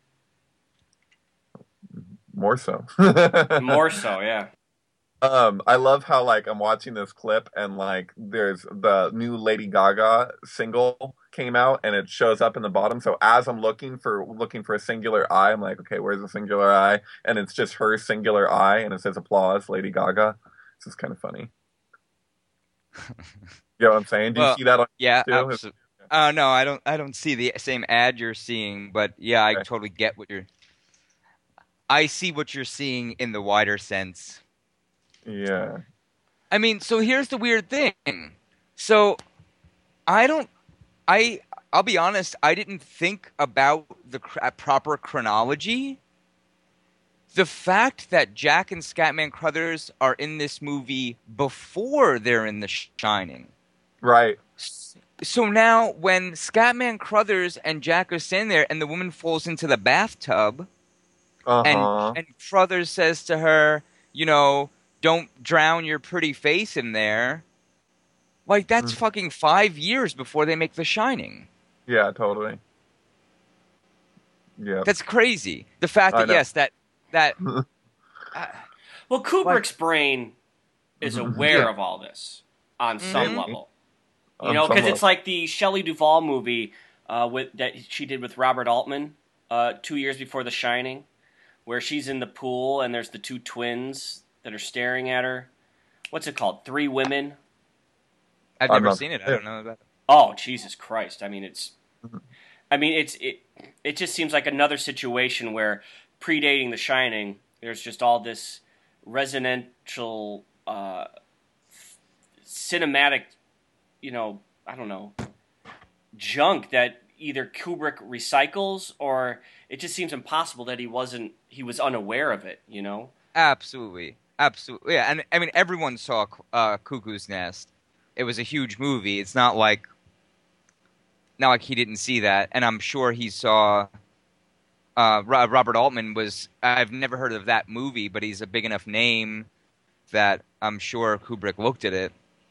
More so. more so, yeah. Um, I love how like I'm watching this clip and like there's the new Lady Gaga single came out and it shows up in the bottom. So as I'm looking for looking for a singular eye, I'm like, okay, where's the singular eye? And it's just her singular eye and it says applause, Lady Gaga. This is kind of funny. You know what I'm saying? Do you Well, see that on Yeah. too? Abso- uh, no, I don't. I don't see the same ad you're seeing, but yeah, I Okay. totally get what you're. I see what you're seeing in the wider sense. Yeah. I mean, so here's the weird thing. So I don't I I'll be honest, I didn't think about the cr- uh, proper chronology. The fact that Jack and Scatman Crothers are in this movie before they're in The Shining. Right. S- So now when Scatman Crothers and Jack are standing there and the woman falls into the bathtub Uh-huh. and and Crothers says to her, you know, don't drown your pretty face in there. Like that's Mhm. fucking five years before they make The Shining. Yeah, totally. Yeah. That's crazy. The fact I that know. yes, that that uh, Well, Kubrick's brain is Mhm. aware Yeah. of all this on some Mhm. level. You On know, some because it's level. like the Shelley Duvall movie uh, with that she did with Robert Altman uh, two years before The Shining, where she's in the pool and there's the two twins that are staring at her. What's it called? Three Women. I've I'm never not- seen it. I yeah. don't know about it. Oh, Jesus Christ! I mean, it's. Mhm. I mean, it's it. It just seems like another situation where, predating The Shining, there's just all this residential, uh, cinematic, you know, I don't know, junk that either Kubrick recycles or it just seems impossible that he wasn't he was unaware of it. You know. Absolutely, absolutely. Yeah, and I mean everyone saw uh, Cuckoo's Nest. It was a huge movie. It's not like not like he didn't see that, and I'm sure he saw. Uh, Ro- Robert Altman was. I've never heard of that movie, but he's a big enough name that I'm sure Kubrick looked at it.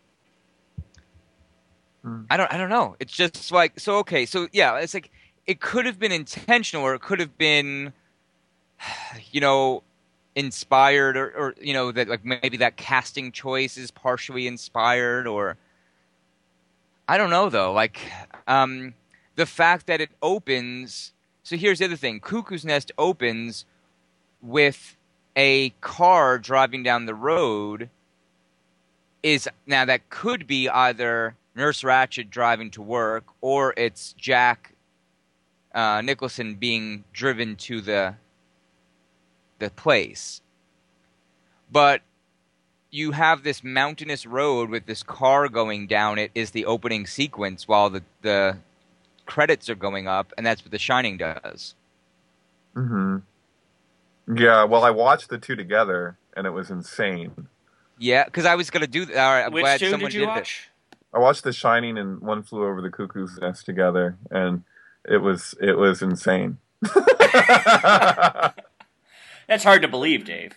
Hmm. I don't. I don't know. It's just like so. Okay, so yeah, it's like it could have been intentional, or it could have been, you know, inspired, or, or you know that like maybe that casting choice is partially inspired, or I don't know though. Like um, the fact that it opens. So here's the other thing: Cuckoo's Nest opens with a car driving down the road. Is now that could be either Nurse Ratched driving to work, or it's Jack uh, Nicholson being driven to the the place. But you have this mountainous road with this car going down it is the opening sequence while the, the credits are going up, and that's what The Shining does. Mm-hmm. Yeah, well, I watched the two together, and it was insane. Yeah, because I was going to do that. All right, I'm Which glad two someone did you did that. watch? I watched The Shining and One Flew Over the Cuckoo's Nest together, and it was it was insane. That's hard to believe, Dave.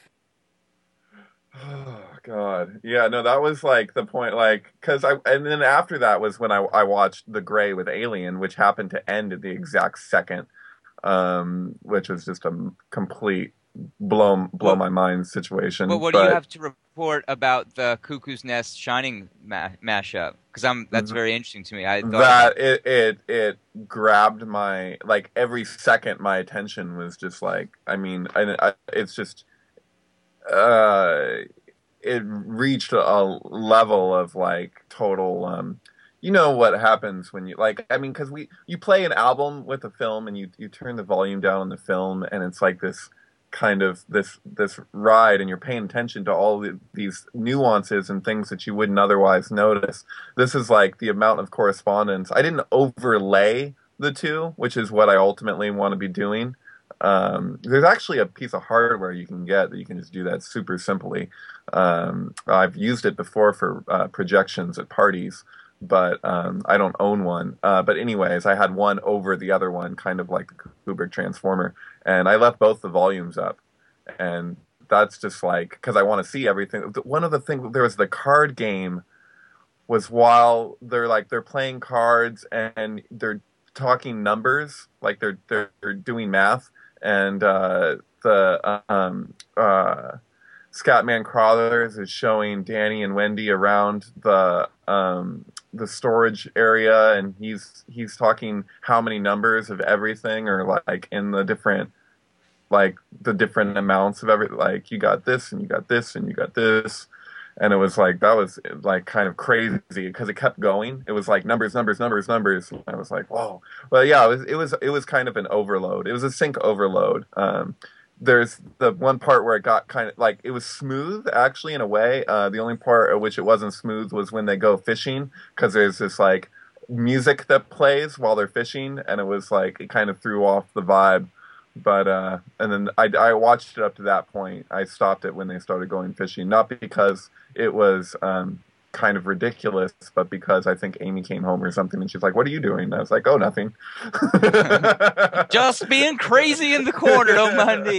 Oh God, yeah, no, that was like the point, like, because I and then after that was when I I watched The Gray with Alien, which happened to end at the exact second, um, which was just a complete blow blow Well- my mind situation. But what but, do you have to report about the Cuckoo's Nest Shining ma- mashup? Because I'm that's Mhm. very interesting to me. I thought That it, it it grabbed my like every second. My attention was just like I mean, I, I, it's just uh, it reached a level of like total. Um, you know what happens when you like? I mean, because we you play an album with a film and you you turn the volume down on the film and it's like this kind of this this ride and you're paying attention to all the, these nuances and things that you wouldn't otherwise notice. This is like the amount of correspondence. I didn't overlay the two, which is what I ultimately want to be doing. Um, there's actually a piece of hardware you can get that you can just do that super simply. Um, I've used it before for uh, projections at parties, but um, I don't own one. Uh, but anyways, I had one over the other one, kind of like the Kubrick Transformer, and I left both the volumes up. And that's just like, because I want to see everything. One of the things, there was the card game, was while they're like, they're playing cards and they're talking numbers, like they're, they're, they're doing math. And uh, the um, uh, Scatman Crothers is showing Danny and Wendy around the um, the storage area, and he's he's talking how many numbers of everything, or like in the different like the different amounts of every like you got this and you got this and you got this, and it was like that was like kind of crazy because it kept going. It was like numbers, numbers, numbers, numbers. And I was like, whoa. But yeah, it was it was it was kind of an overload. It was a sync overload. Um, there's the one part where it got kind of like it was smooth actually in a way. Uh, the only part at which it wasn't smooth was when they go fishing because there's this like music that plays while they're fishing, and it was like it kind of threw off the vibe. But uh, and then I, I watched it up to that point. I stopped it when they started going fishing, not because it was um, kind of ridiculous, but because I think Amy came home or something, and she's like, "What are you doing?" And I was like, "Oh, nothing." just being crazy in the corner, don't mind me.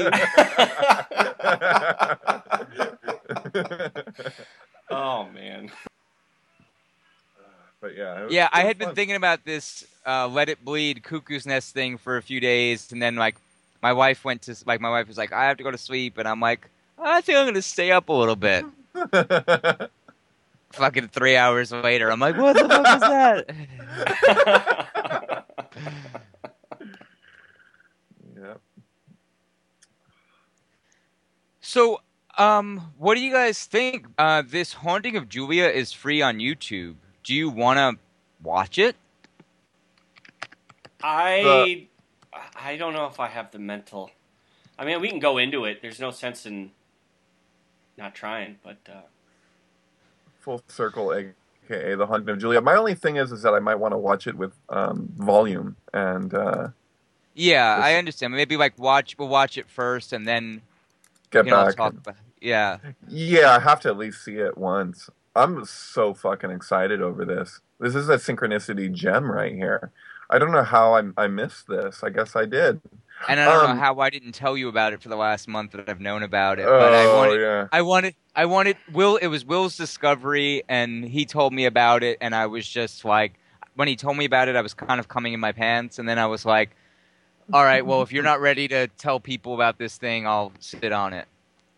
Oh man. But yeah, it was, Yeah, it I was had been fun. thinking about this uh, "Let It Bleed" Cuckoo's Nest thing for a few days, and then like my wife went to like my wife was like, "I have to go to sleep," and I'm like, "I think I'm gonna stay up a little bit." Fucking three hours later, I'm like, "What the fuck is that?" Yeah. So, um, what do you guys think? Uh, this Haunting of Julia is free on YouTube. Do you want to watch it? I I don't know if I have the mental. I mean, we can go into it. There's no sense in not trying, but uh, Full Circle, aka The Haunting of Julia. My only thing is, is that I might want to watch it with um, volume, and uh, Yeah, This- I understand. Maybe like watch. We'll watch it first, and then get you know back. talk about. Yeah, Yeah, I have to at least see it once. I'm so fucking excited over this. This is a synchronicity gem right here. I don't know how I, I missed this. I guess I did. and I don't Um, know how I didn't tell you about it for the last month that I've known about it, Oh, but I wanted. yeah. I wanted. I wanted. Will. It was Will's discovery, and he told me about it, and I was just like, when he told me about it, I was kind of coming in my pants, and then I was like, all right, well, if you're not ready to tell people about this thing, I'll sit on it.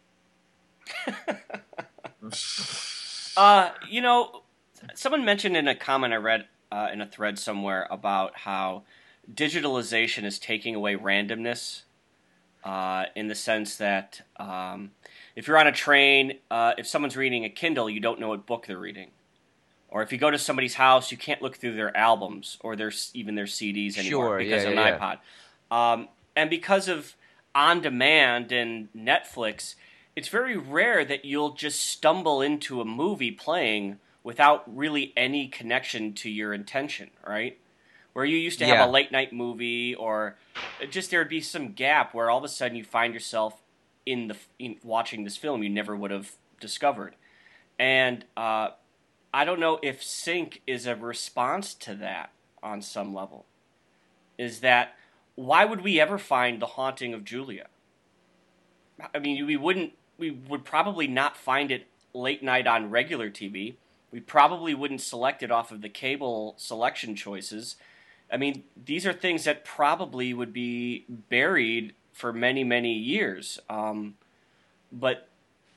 uh, you know, someone mentioned in a comment I read uh, in a thread somewhere about how digitalization is taking away randomness. Uh, in the sense that um, if you're on a train, uh, if someone's reading a Kindle, you don't know what book they're reading. Or if you go to somebody's house, you can't look through their albums or their even their C Ds anymore Sure, because yeah, of yeah, an iPod. Um, and because of on-demand and Netflix, it's very rare that you'll just stumble into a movie playing without really any connection to your intention, right? Where you used to have Yeah. a late night movie, or just there'd be some gap where all of a sudden you find yourself in the in watching this film you never would have discovered. And uh, I don't know if sync is a response to that on some level. Is that why would we ever find The Haunting of Julia? I mean, we wouldn't. We would probably not find it late night on regular T V. We probably wouldn't select it off of the cable selection choices. I mean, these are things that probably would be buried for many, many years. Um, but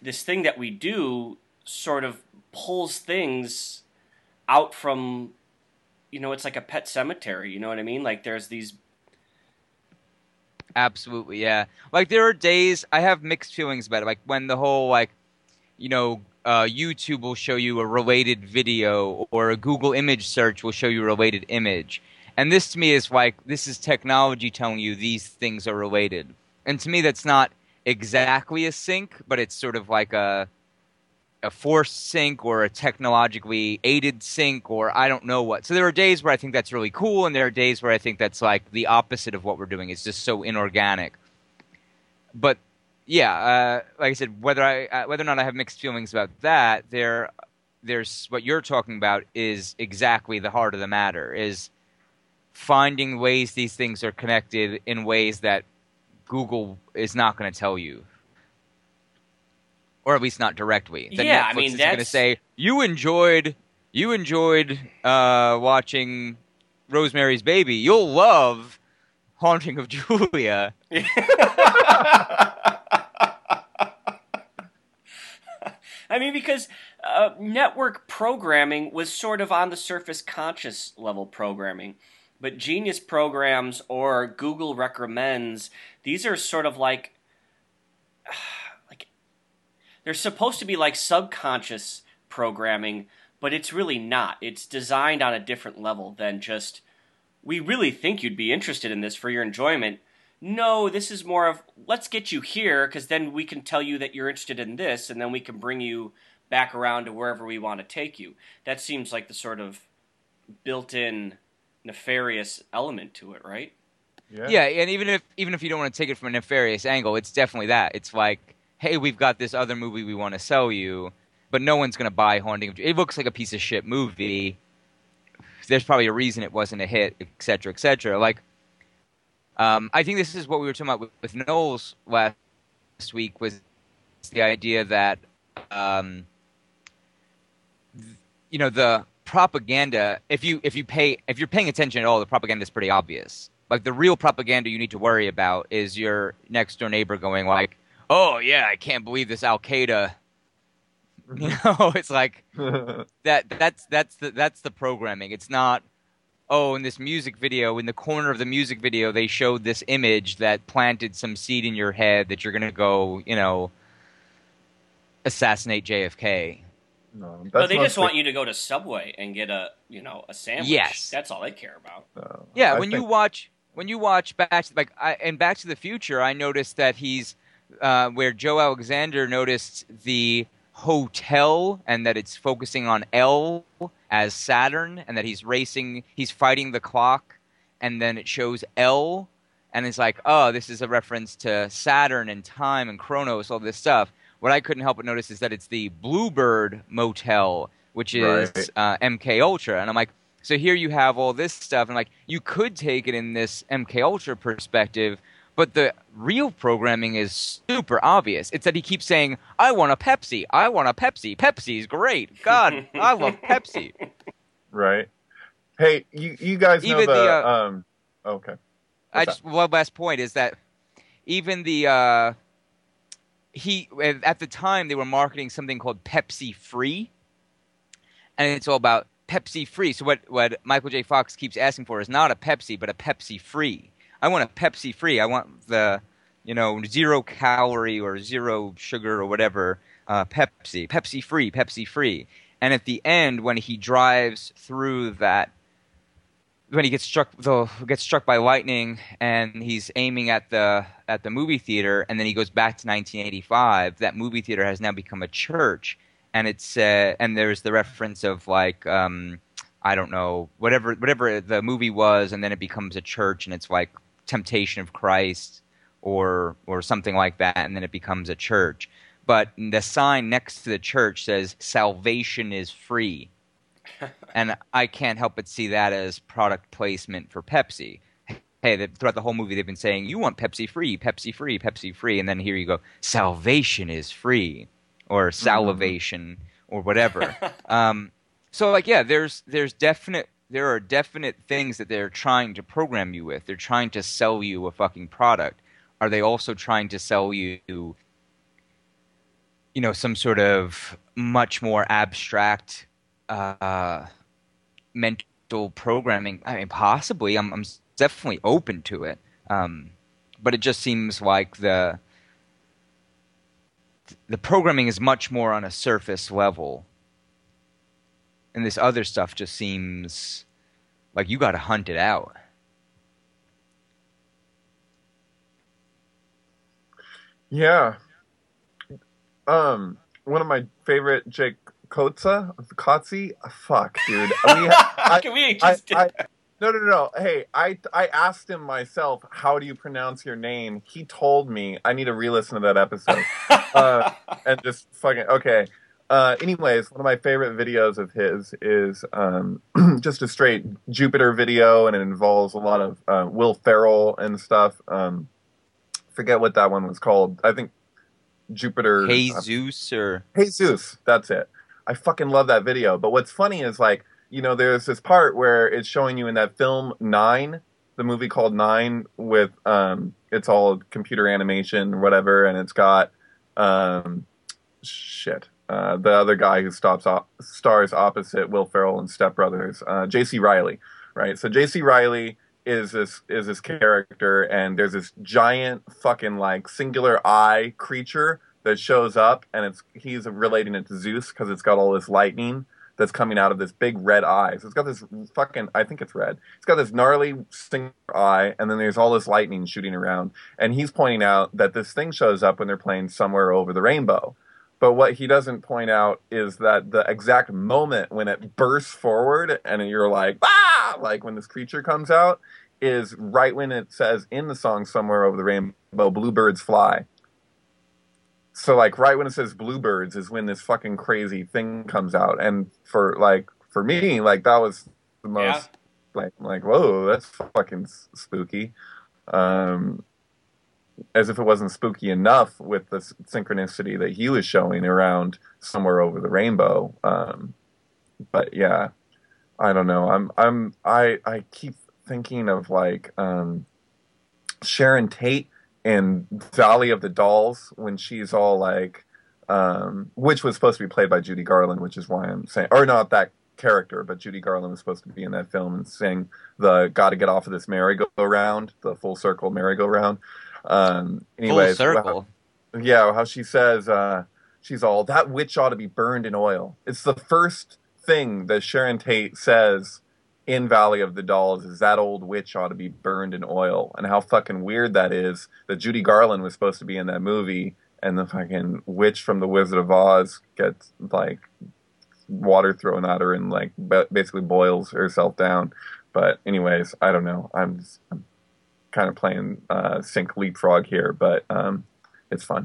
this thing that we do sort of pulls things out from, you know, it's like a pet cemetery. You know what I mean? Like there's these. Absolutely, yeah. Like there are days I have mixed feelings about it. Like when the whole like, you know, uh, YouTube will show you a related video, or a Google image search will show you a related image. And this to me is like, this is technology telling you these things are related. And to me, that's not exactly a sync, but it's sort of like a a forced sync or a technologically aided sync, or I don't know what. So there are days where I think that's really cool, and there are days where I think that's like the opposite of what we're doing. It's just so inorganic. But yeah, uh, like I said, whether I uh, whether or not I have mixed feelings about that, there, there's what you're talking about is exactly the heart of the matter. Is finding ways these things are connected in ways that Google is not going to tell you. Or at least not directly. Then Yeah, Netflix I mean, is going to that's- say, you enjoyed you enjoyed uh, watching Rosemary's Baby. You'll love Haunting of Julia. I mean, because uh, network programming was sort of on the surface conscious level programming. But Genius programs or Google recommends, these are sort of like, like they're supposed to be like subconscious programming, but it's really not. It's designed on a different level than just, we really think you'd be interested in this for your enjoyment. No, this is more of, let's get you here, because then we can tell you that you're interested in this, and then we can bring you back around to wherever we want to take you. That seems like the sort of built-in nefarious element to it, right? Yeah. Yeah, and even if even if you don't want to take it from a nefarious angle, it's definitely that. It's like, hey, we've got this other movie we want to sell you, but no one's going to buy Haunting of Julia. It looks like a piece of shit movie. There's probably a reason it wasn't a hit, et cetera, et cetera. Like, um, I think this is what we were talking about with, with Knowles last week, was the idea that, um, you know, the propaganda, if you if you pay if you're paying attention at all, the propaganda is pretty obvious. Like the real propaganda you need to worry about is your next door neighbor going like, "Oh yeah, I can't believe this Al Qaeda." You know, it's like that. That's that's the that's the programming. It's not, oh, in this music video, in the corner of the music video, they showed this image that planted some seed in your head that you're gonna go, you know, assassinate J F K. No, that's But they just mostly- want you to go to Subway and get a, you know, a sandwich. Yes. That's all they care about. no, Yeah, I when you think- watch when you watch Back to, like I, in Back to the Future, I noticed that he's uh, where Joe Alexander noticed the hotel and that it's focusing on L as Saturn, and that he's racing, he's fighting the clock, and then it shows L, and it's like, oh, this is a reference to Saturn and time and Chronos, all this stuff. What I couldn't help but notice is that it's the Bluebird Motel, which is Right. uh, M K Ultra, and I'm like, so here you have all this stuff, and like you could take it in this M K Ultra perspective, but the real programming is super obvious. It's that he keeps saying, "I want a Pepsi, I want a Pepsi, Pepsi's great, God, I love Pepsi." Right. Hey, you you guys know Even the, the, uh, um. Okay. I What's just one last point is that even the uh, he at the time they were marketing something called Pepsi Free, and it's all about Pepsi Free. So what what Michael J. Fox keeps asking for is not a Pepsi, but a Pepsi Free. I want a Pepsi Free. I want the, you know, zero calorie or zero sugar or whatever uh, Pepsi. Pepsi Free. Pepsi Free. And at the end, when he drives through that, when he gets struck, the gets struck by lightning, and he's aiming at the at the movie theater, and then he goes back to nineteen eighty-five. That movie theater has now become a church, and it's uh, and there's the reference of like um, I don't know, whatever whatever the movie was, and then it becomes a church, and it's like Temptation of Christ or or something like that, and then it becomes a church. But the sign next to the church says salvation is free. And I can't help but see that as product placement for Pepsi. Hey, they, throughout the whole movie they've been saying, you want Pepsi free, Pepsi free, Pepsi free, and then here you go, salvation is free, or salivation, or whatever. um, so like, yeah, there's there's definite there are definite things that they're trying to program you with. They're trying to sell you a fucking product. Are they also trying to sell you you know, some sort of much more abstract uh, mental programming. I mean, possibly. I'm, I'm definitely open to it. Um, but it just seems like the the programming is much more on a surface level, and this other stuff just seems like you got to hunt it out. Yeah. Um, one of my favorite Jake Kotza, Kotze, fuck, dude. We ha- I, Can we I, just? I, no, no, no. Hey, I, I asked him myself, how do you pronounce your name? He told me. I need to re-listen to that episode. uh, and just fucking okay. Uh, anyways, one of my favorite videos of his is um, just a straight Jupiter video, and it involves a lot of uh, Will Ferrell and stuff. Um, forget what that one was called. I think Jupiter. Jesus or Uh, Jesus, that's it. I fucking love that video. But what's funny is like, you know, there's this part where it's showing you in that film Nine, the movie called Nine, with um, it's all computer animation or whatever, and it's got um, shit. Uh, the other guy who stops op- stars opposite Will Ferrell in Step Brothers, uh, J C Riley, right? So J C Riley is this is this character, and there's this giant fucking like singular eye creature that shows up, and it's he's relating it to Zeus because it's got all this lightning that's coming out of this big red eye. So it's got this fucking, I think it's red. It's got this gnarly singular eye, and then there's all this lightning shooting around. And he's pointing out that this thing shows up when they're playing Somewhere Over the Rainbow. But what he doesn't point out is that the exact moment when it bursts forward and you're like, ah, like when this creature comes out, is right when it says in the song Somewhere Over the Rainbow, bluebirds fly. So like right when it says bluebirds is when this fucking crazy thing comes out. And for like, for me, like that was the most Yeah. like, like, whoa, that's fucking s- spooky. Um, as if it wasn't spooky enough with the synchronicity that he was showing around Somewhere Over the Rainbow. Um, but yeah, I don't know. I'm, I'm, I, I keep thinking of like, um, Sharon Tate in Valley of the Dolls when she's all like, um, which was supposed to be played by Judy Garland, which is why I'm saying, or not that character, but Judy Garland was supposed to be in that film and sing the "Gotta Get Off of This Merry-Go-Round," the full circle merry-go-round. Um, anyways, full circle. How, yeah, how she says, uh, she's all, that witch ought to be burned in oil. It's the first thing that Sharon Tate says in Valley of the Dolls is that old witch ought to be burned in oil. And how fucking weird that is that Judy Garland was supposed to be in that movie and the fucking witch from The Wizard of Oz gets like water thrown at her and like basically boils herself down. But anyways, I don't know. I'm, just, I'm kind of playing uh, Sync Leapfrog here, but um, it's fun.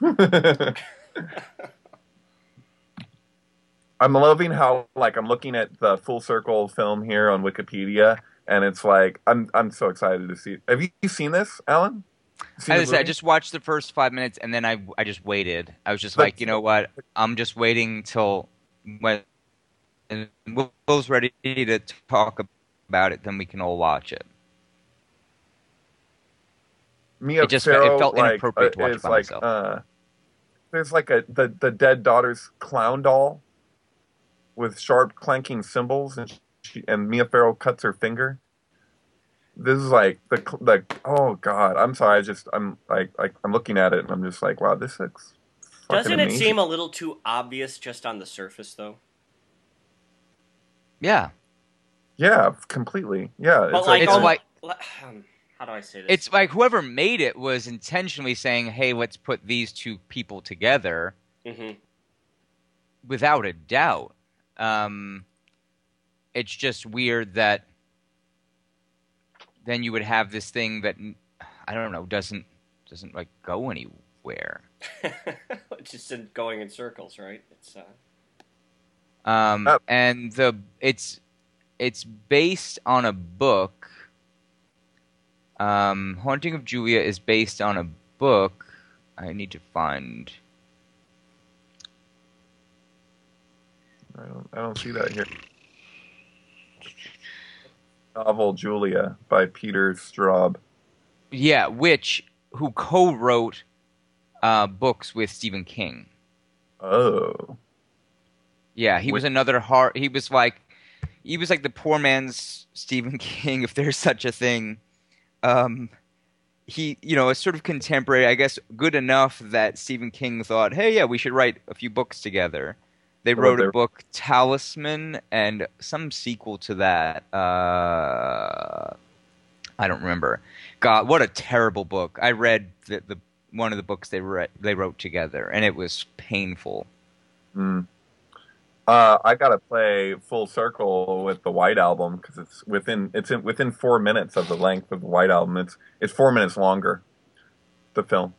I'm loving how like I'm looking at the Full Circle film here on Wikipedia, and it's like I'm I'm so excited to see. Have you seen this, Alan? Seen As I the said, I movie? just watched the first five minutes and then I I just waited. I was just But- like, you know what? I'm just waiting till when and Will's ready to talk about it, then we can all watch it. Mia It just- Farrow, it felt like, inappropriate to uh, watch is by like, myself. Uh, there's like a the the dead daughter's clown doll with sharp clanking cymbals, and she, and Mia Farrow cuts her finger. This is like the the oh god, I'm sorry, I just I'm like like I'm looking at it and I'm just like, wow, this looks fucking Doesn't it amazing. seem a little too obvious just on the surface, though? Yeah. Yeah, completely. Yeah, But it's like, It's almo- like- um, how do I say this? It's like whoever made it was intentionally saying, "Hey, let's put these two people together," hmm without a doubt. Um, it's just weird that then you would have this thing that I don't know doesn't doesn't like go anywhere. it's just in, going in circles, right? It's uh, Um, Oh. and the it's it's based on a book. Um, Haunting of Julia is based on a book. I need to find. I don't I don't see that here. Novel Julia by Peter Straub. Yeah, which who co-wrote uh, books with Stephen King. Oh. Yeah, he was Which- another hard. He was like, he was like the poor man's Stephen King, if there's such a thing. Um, he, you know, a sort of contemporary, I guess, good enough that Stephen King thought, hey, yeah, we should write a few books together. They What wrote a they- book, Talisman, and some sequel to that. Uh, I don't remember. God, what a terrible book! I read the, the one of the books they read, they wrote together, and it was painful. Mm. Uh, I gotta play Full Circle with the White Album because it's within it's in, within four minutes of the length of the White Album. It's it's four minutes longer. The film.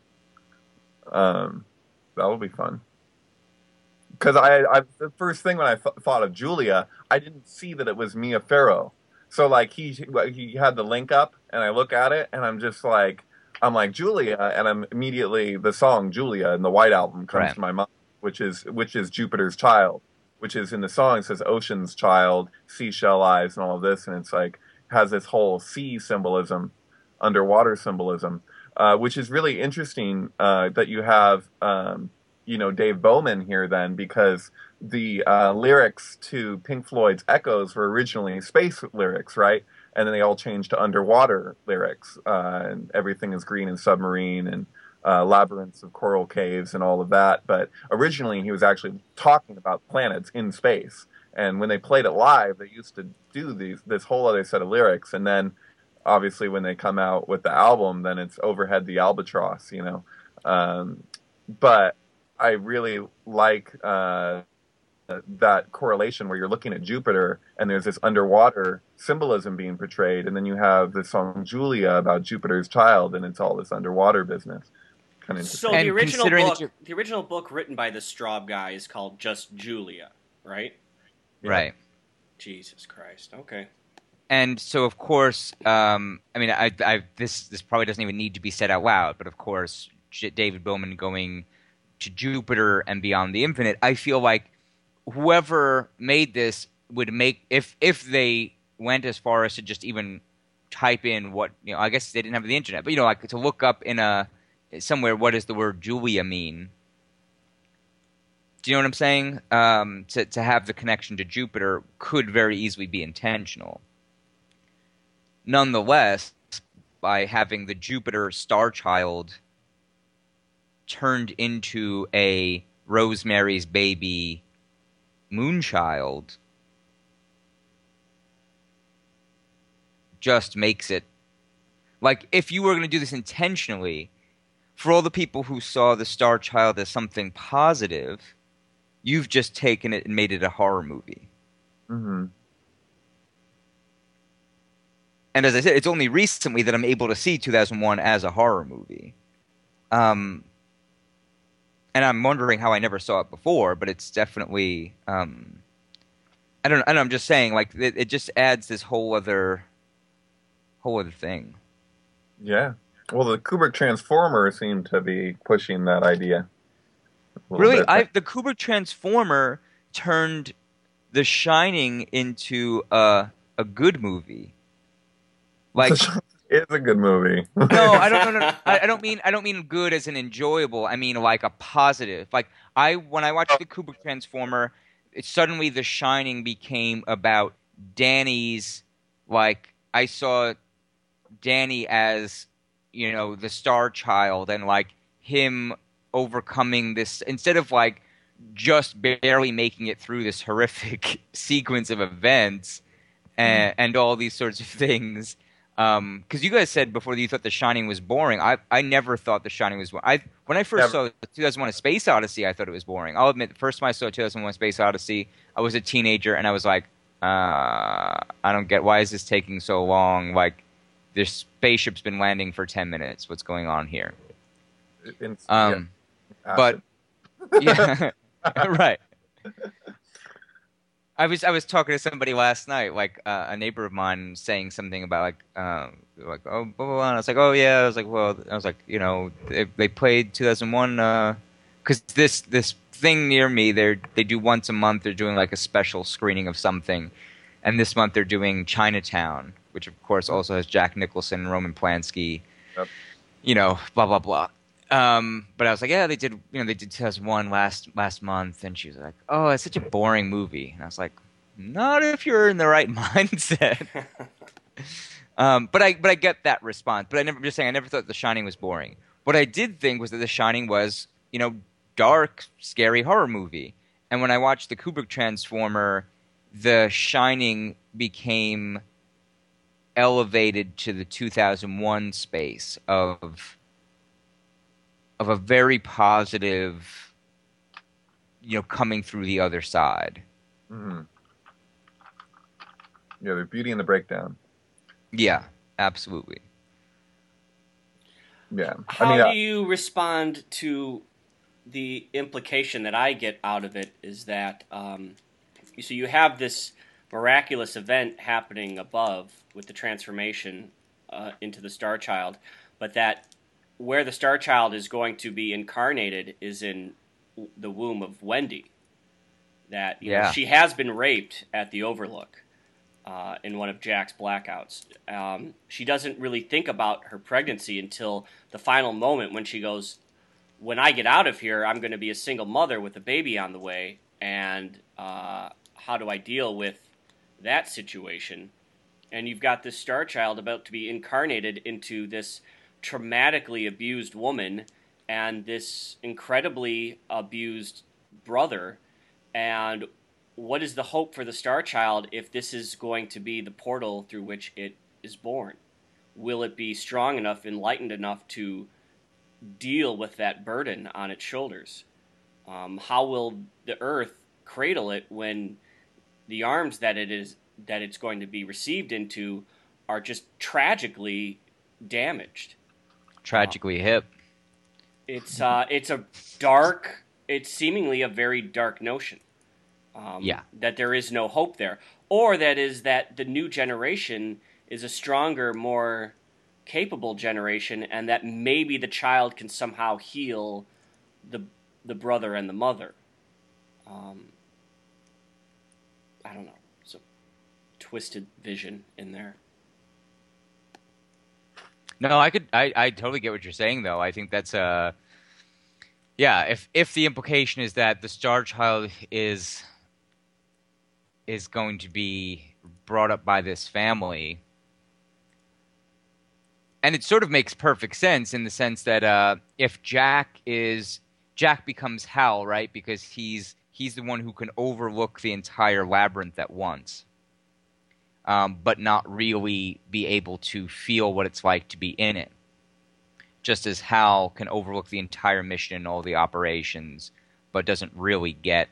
Um, that will be fun. Because I, I the first thing when I th- thought of Julia, I didn't see that it was Mia Farrow. So like he he had the link up, and I look at it, and I'm just like I'm like Julia, and I'm immediately the song Julia in the White Album comes Right. to my mind. Which is which is Jupiter's Child, which is in the song it says Ocean's Child, seashell eyes, and all of this, and it's like has this whole sea symbolism, underwater symbolism, uh, which is really interesting uh, that you have um, you know Dave Bowman here then because the uh, lyrics to Pink Floyd's Echoes were originally space lyrics, right? And then they all changed to underwater lyrics, uh, and everything is green and submarine and. Uh, labyrinths of coral caves and all of that. But originally he was actually talking about planets in space. And when they played it live, they used to do these this whole other set of lyrics. And then obviously when they come out with the album, then it's Overhead the Albatross, you know. Um, but I really like uh, that correlation where you're looking at Jupiter and there's this underwater symbolism being portrayed. And then you have the song Julia about Jupiter's child, and it's all this underwater business. Kind of So And the original considering that book, you're- the original book written by the Straub guy is called Just Julia, right? Right. Jesus Christ. Okay. And so, of course, um, I mean, I, I, this this probably doesn't even need to be said out loud, but of course, J- David Bowman going to Jupiter and Beyond the Infinite, I feel like whoever made this would make if if they went as far as to just even type in what you know. I guess they didn't have the internet, but you know, like to look up in a somewhere what does the word Julia mean. Do you know what I'm saying? Um, to to have the connection to Jupiter could very easily be intentional. Nonetheless, by having the Jupiter star child turned into a Rosemary's Baby moonchild just makes it like if you were going to do this intentionally, for all the people who saw the star child as something positive, you've just taken it and made it a horror movie. Mm-hmm. And as I said, it's only recently that I'm able to see two thousand one as a horror movie. Um, and I'm wondering how I never saw it before, but it's definitely. Um, I don't. I don't I'm just saying, like it, it just adds this whole other, whole other thing. Yeah. Well, the Kubrick Transformer seemed to be pushing that idea. a little Really, bit. I the Kubrick Transformer turned The Shining into a a good movie. Like It's a good movie. no, I don't. No, no, I, I don't mean. I don't mean good as an enjoyable. I mean like a positive. Like I when I watched the Kubrick Transformer, it, suddenly The Shining became about Danny's. Like I saw Danny as you know the star child and like him overcoming this instead of like just barely making it through this horrific sequence of events and, and all these sorts of things. Because um, you guys said before that you thought The Shining was boring. I I never thought The Shining was boring. I when I first Never. saw two thousand one: A Space Odyssey, I thought it was boring. I'll admit, the first time I saw two thousand one: A Space Odyssey, I was a teenager and I was like, uh, I don't get why is this taking so long? Like, this spaceship's been landing for ten minutes. What's going on here? In- Um, yeah, but acid. yeah, right. I was I was talking to somebody last night, like uh, a neighbor of mine, saying something about like um, like oh blah, blah, blah. And I was like, oh yeah. I was like, well, I was like, you know, they, they played two thousand one because uh, this this thing near me, they they do once a month. They're doing like a special screening of something, and this month they're doing Chinatown, which of course also has Jack Nicholson, Roman Polanski, Yep. you know, blah blah blah. Um, but I was like, yeah, they did, you know, they did two thousand one last last month, and she was like, oh, it's such a boring movie, and I was like, not if you're in the right mindset. um, but I but I get that response. But I never I'm just saying I never thought The Shining was boring. What I did think was that The Shining was, you know, dark, scary horror movie. And when I watched the Kubrick Transformer, The Shining became elevated to the two thousand one space of of a very positive, you know, coming through the other side. Mm-hmm. Yeah, the beauty and the breakdown. Yeah, absolutely. Yeah. How I mean, do uh, you respond to the implication that I get out of it is that um, so you have this miraculous event happening above with the transformation uh, into the Star Child, but that where the Star Child is going to be incarnated is in the womb of Wendy. That you know, Yeah. she has been raped at the Overlook uh, in one of Jack's blackouts. Um, she doesn't really think about her pregnancy until the final moment when she goes, when I get out of here, I'm going to be a single mother with a baby on the way, and uh, how do I deal with that situation? And you've got this Star Child about to be incarnated into this traumatically abused woman and this incredibly abused brother. And what is the hope for the Star Child if this is going to be the portal through which it is born? Will it be strong enough, enlightened enough to deal with that burden on its shoulders? Um, how will the Earth cradle it when the arms that it is that it's going to be received into are just tragically damaged? Tragically hip. It's uh, it's a dark. It's seemingly a very dark notion. Um, Yeah. That there is no hope there, or that is that the new generation is a stronger, more capable generation, and that maybe the child can somehow heal the the brother and the mother. Um, I don't know. It's a twisted vision in there. No, I could. I, I totally get what you're saying, though. I think that's uh yeah. If if the implication is that the Star Child is is going to be brought up by this family, and it sort of makes perfect sense in the sense that uh, if Jack is Jack becomes Hal, right? Because he's he's the one who can overlook the entire labyrinth at once. Um, but not really be able to feel what it's like to be in it. Just as Hal can overlook the entire mission and all the operations, but doesn't really get.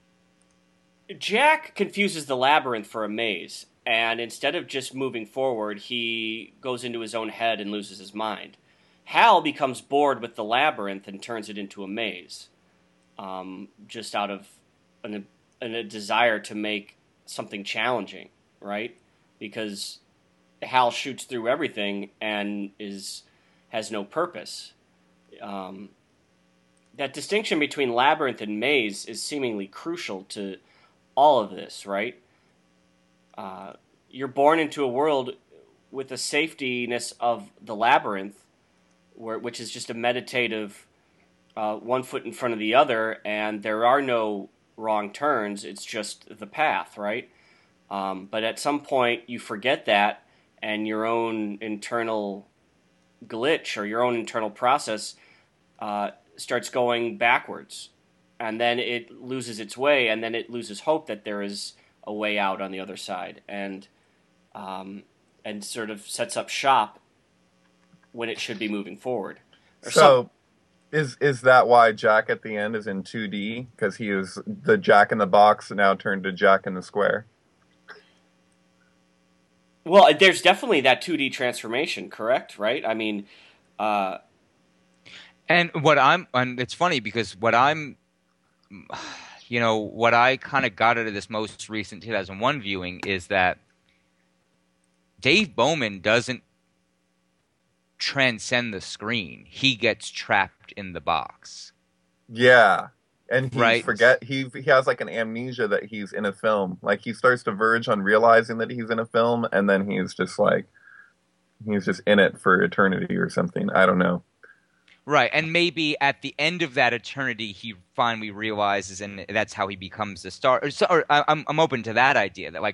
Jack confuses the labyrinth for a maze, and instead of just moving forward, he goes into his own head and loses his mind. Hal becomes bored with the labyrinth and turns it into a maze, um, just out of an, an, a desire to make something challenging. Right? Because Hal shoots through everything and is has no purpose. Um, that distinction between labyrinth and maze is seemingly crucial to all of this, right? Uh, you're born into a world with the safetiness of the labyrinth, where which is just a meditative uh, one foot in front of the other, and there are no wrong turns. It's just the path, right? Um, but at some point, you forget that, and your own internal glitch or your own internal process uh, starts going backwards. And then it loses its way, and then it loses hope that there is a way out on the other side, and um, and sort of sets up shop when it should be moving forward. Or so, some- is is that why Jack at the end is in two D? Because he is the Jack in the Box now turned to Jack in the Square? Well, there's definitely that two D transformation, correct? Right? I mean, uh, And what I'm, and it's funny because what I'm, you know, what I kind of got out of this most recent two thousand one viewing is that Dave Bowman doesn't transcend the screen. He gets trapped in the box. Yeah. And he Right. forget he he has like an amnesia that he's in a film. Like he starts to verge on realizing that he's in a film, and then he's just like he's just in it for eternity or something. I don't know. Right, and maybe at the end of that eternity, he finally realizes, and that's how he becomes the star. Or, so, or I- I'm I'm open to that idea that like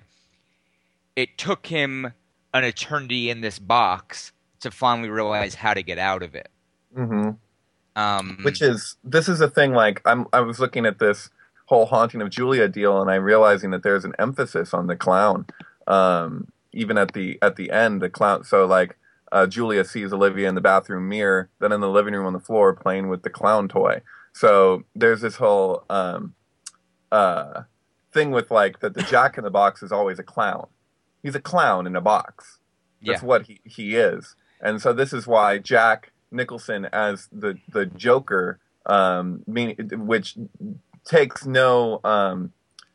it took him an eternity in this box to finally realize how to get out of it. hmm Um, Which is this is a thing. Like I'm, I was looking at this whole Haunting of Julia deal, and I'm realizing that there's an emphasis on the clown, um, even at the at the end. The clown. So like uh, Julia sees Olivia in the bathroom mirror, then in the living room on the floor playing with the clown toy. So there's this whole um, uh, thing with like that. The Jack in the Box is always a clown. He's a clown in a box. That's Yeah. what he, he is. And so this is why Jack Nicholson as the, the Joker, um, mean, which takes no... Um,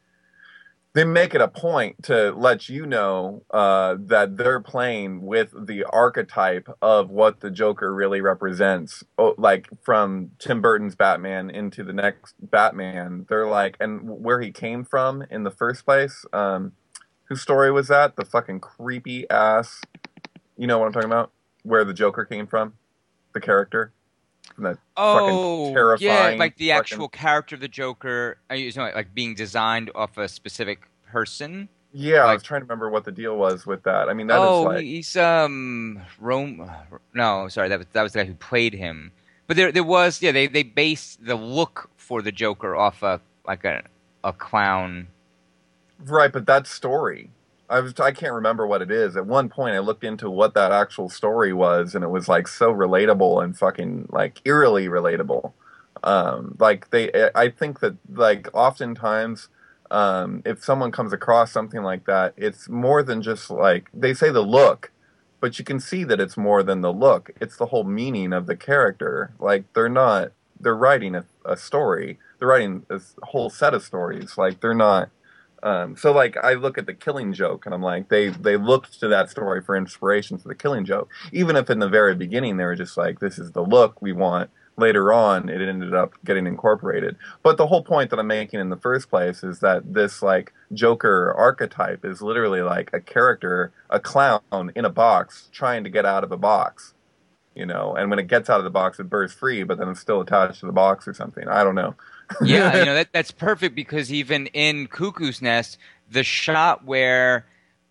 they make it a point to let you know uh, that they're playing with the archetype of what the Joker really represents. Oh, like from Tim Burton's Batman into the next Batman, they're like, and where he came from in the first place. Um, whose story was that? The fucking creepy ass. You know what I'm talking about? Where the Joker came from, the character. From that oh, fucking terrifying. yeah, like the fucking- actual character of the Joker, are you talking about, like being designed off a specific person. Yeah, I like- was trying to remember what the deal was with that. I mean, that is oh, like. he's um Rome. No, sorry, that was that was the guy who played him. But there there was yeah they they based the look for the Joker off a like a a clown. Right, but that story, I was I can't remember what it is. At one point, I looked into what that actual story was, and it was like so relatable and fucking like eerily relatable. Um, like they, I think that like oftentimes, um, if someone comes across something like that, it's more than just like they say the look, but you can see that it's more than the look. It's the whole meaning of the character. Like they're not, they're writing a, a story. They're writing a whole set of stories. Like they're not. Um, so like I look at the Killing Joke and I'm like they they looked to that story for inspiration for the Killing Joke, even if in the very beginning they were just like this is the look we want. Later on it ended up getting incorporated, but the whole point that I'm making in the first place is that this like Joker archetype is literally like a character, a clown in a box trying to get out of a box, you know, and when it gets out of the box it bursts free, but then it's still attached to the box or something. I don't know. Yeah, you know that that's perfect because even in Cuckoo's Nest, the shot where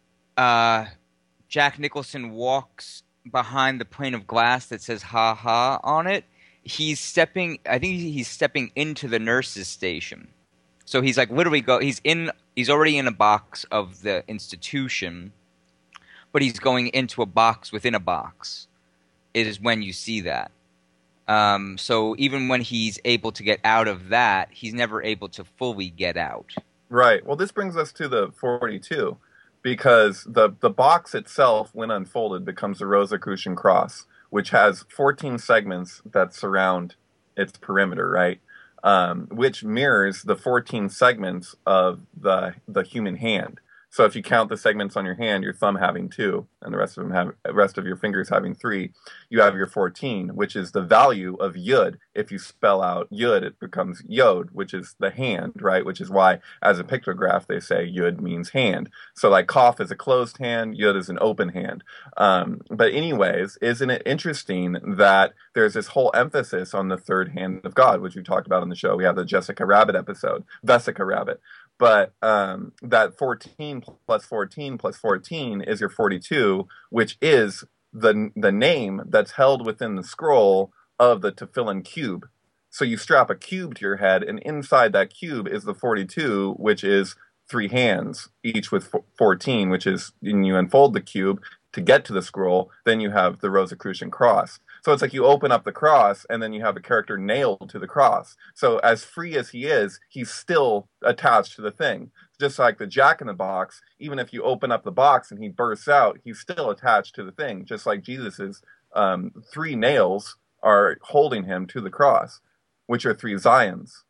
uh, Jack Nicholson walks behind the pane of glass that says "ha ha" on it, he's stepping. I think he's stepping into the nurse's station. So he's like literally go. He's in. He's already in a box of the institution, but he's going into a box within a box. It is when you see that. Um, so even when he's able to get out of that, he's never able to fully get out. Right. Well, this brings us to the forty-two, because the, the box itself, when unfolded, becomes the Rosicrucian cross, which has fourteen segments that surround its perimeter, right? Um, which mirrors the fourteen segments of the the human hand. So if you count the segments on your hand, your thumb having two, and the rest of them have rest of your fingers having three, you have your fourteen, which is the value of yud. If you spell out yud, it becomes yod, which is the hand, right? Which is why, as a pictograph, they say yud means hand. So like Kaf is a closed hand, yud is an open hand. Um, but anyways, isn't it interesting that there's this whole emphasis on the third hand of God, which we talked about on the show? We have the Jessica Rabbit episode, Vesica Rabbit. But um, that fourteen plus fourteen plus fourteen is your forty-two, which is the the name that's held within the scroll of the Tefillin cube. So you strap a cube to your head, and inside that cube is the forty-two, which is three hands, each with fourteen, which is, when you unfold the cube to get to the scroll, then you have the Rosicrucian cross. So it's like you open up the cross, and then you have a character nailed to the cross. So as free as he is, he's still attached to the thing. Just like the Jack in the Box, even if you open up the box and he bursts out, he's still attached to the thing. Just like Jesus's um, three nails are holding him to the cross, which are three Zions.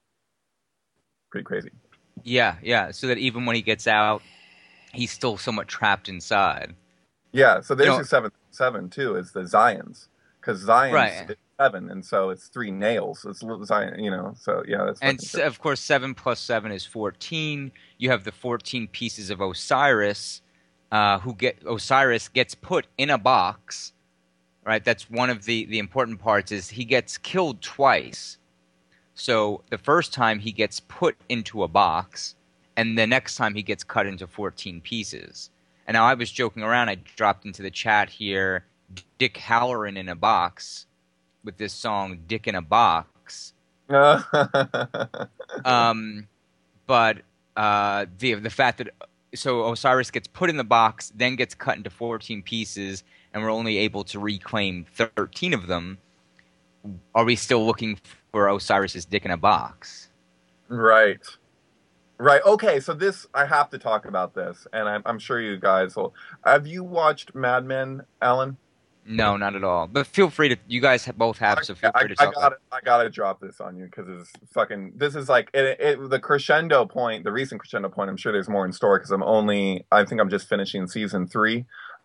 Pretty crazy. Yeah, yeah. So that even when he gets out, he's still somewhat trapped inside. Yeah, so there's You know- your seventh seven, too, is the Zions. Because Zions Right. is seven, and so it's three nails. It's little Zion, you know, so yeah, that's And fucking s- crazy. of course, seven plus seven is fourteen. You have the fourteen pieces of Osiris, uh, who get Osiris gets put in a box, right? That's one of the, the important parts is he gets killed twice. So the first time he gets put into a box, and the next time he gets cut into fourteen pieces. And now I was joking around. I dropped into the chat here, Dick Halloran in a box with this song Dick in a Box. um, but uh, the the fact that so Osiris gets put in the box, then gets cut into fourteen pieces, and we're only able to reclaim thirteen of them. Are we still looking for Osiris's dick in a box? Right. Right. Okay, so this, I have to talk about this, and I'm, I'm sure you guys will. Have you watched Mad Men, Alan? No, not at all. But feel free to, you guys both have, so feel I, free to I, talk I gotta, about I gotta drop this on you, because it's fucking, this is like, it, it, the crescendo point, the recent crescendo point, I'm sure there's more in store, because I'm only, I think I'm just finishing season three,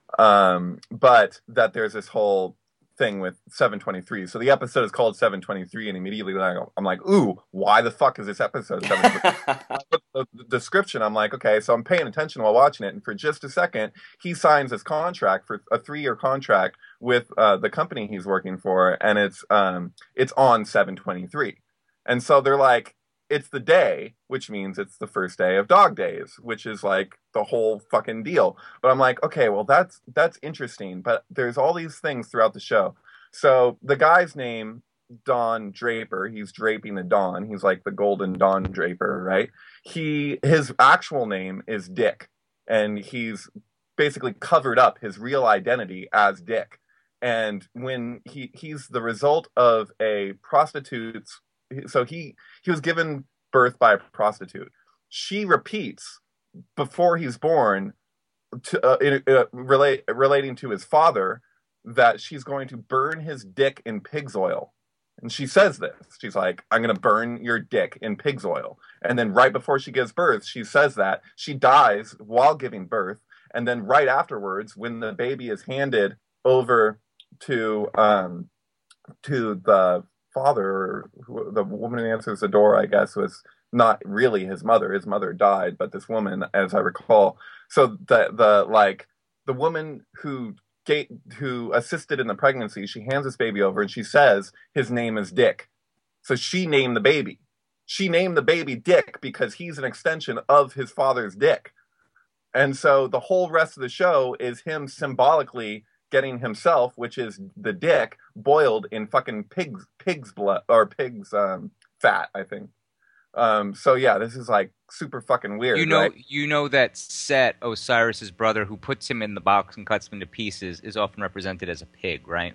um, but that there's this whole thing with seven twenty-three. So the episode is called seven twenty-three, and immediately I'm like, ooh, why the fuck is this episode seven twenty-three? the, the description, I'm like, okay, so I'm paying attention while watching it, and for just a second, he signs his contract for a three-year contract with uh, the company he's working for, and it's um, it's on seven twenty-three. And so they're like, it's the day, which means it's the first day of dog days, which is like the whole fucking deal. But I'm like, okay, well, that's that's interesting. But there's all these things throughout the show. So the guy's name, Don Draper, he's draping the Dawn. He's like the golden Dawn Draper, right? He his actual name is Dick, and he's basically covered up his real identity as Dick. And when he he's the result of a prostitute's, so he he was given birth by a prostitute. She repeats before he's born, to, uh, in, uh, relate, relating to his father, that she's going to burn his dick in pig's oil. And she says this. She's like, I'm going to burn your dick in pig's oil. And then right before she gives birth, she says that. She dies while giving birth. And then right afterwards, when the baby is handed over to um, to the father, or who, the woman who answers the door, I guess, was not really his mother. His mother died, but this woman, as I recall. So the the like the woman who gave, who assisted in the pregnancy, she hands this baby over and she says his name is Dick. So she named the baby. She named the baby Dick because he's an extension of his father's dick. And so the whole rest of the show is him symbolically getting himself, which is the dick, boiled in fucking pig's pig's blood or pig's um, fat, I think. Um, so yeah, this is like super fucking weird. You know, right? you know that Set, Osiris's brother, who puts him in the box and cuts him into pieces, is often represented as a pig, right?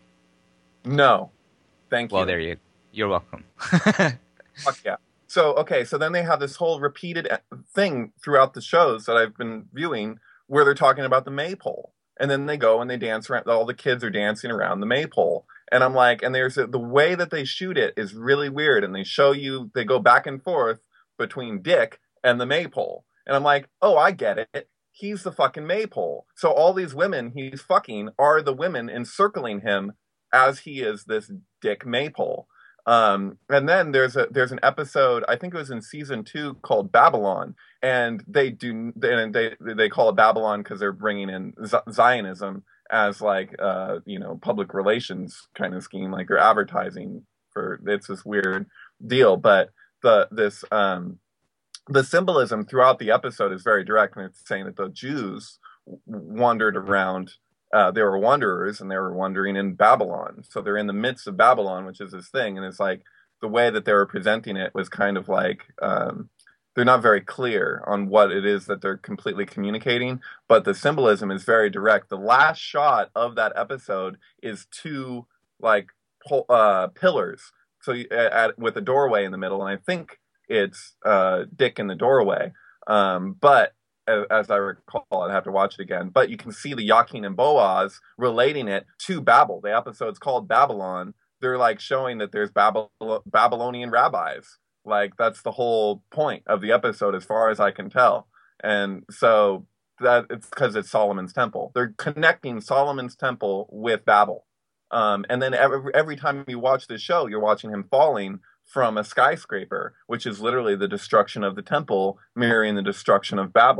No, thank Well, you. there you. You're welcome. Fuck yeah. So okay, so then they have this whole repeated thing throughout the shows that I've been viewing, where they're talking about the maypole. And then they go and they dance around. All the kids are dancing around the maypole, and I'm like, and there's a, the way that they shoot it is really weird. And they show you, they go back and forth between Dick and the maypole, and I'm like, oh, I get it. He's the fucking maypole. So all these women he's fucking are the women encircling him as he is this Dick maypole. Um, and then there's a there's an episode, I think it was in season two, called Babylon, and they do and they they call it Babylon because they're bringing in Zionism as like uh you know public relations kind of scheme, like they're advertising for, it's this weird deal. But the this um the symbolism throughout the episode is very direct, and it's saying that the Jews wandered around. Uh, they were wanderers, and they were wandering in Babylon. So they're in the midst of Babylon, which is this thing. And it's like the way that they were presenting it was kind of like um, they're not very clear on what it is that they're completely communicating. But the symbolism is very direct. The last shot of that episode is two like uh, pillars, so you, at, with a doorway in the middle. And I think it's uh, Dick in the doorway. Um, but as I recall, I'd have to watch it again. But you can see the Yakin and Boaz relating it to Babel. The episode's called Babylon. They're like showing that there's Babel- Babylonian rabbis. Like that's the whole point of the episode, as far as I can tell. And so that it's because it's Solomon's temple. They're connecting Solomon's temple with Babel. Um, and then every, every time you watch this show, you're watching him falling from a skyscraper, which is literally the destruction of the temple, mirroring the destruction of Babel.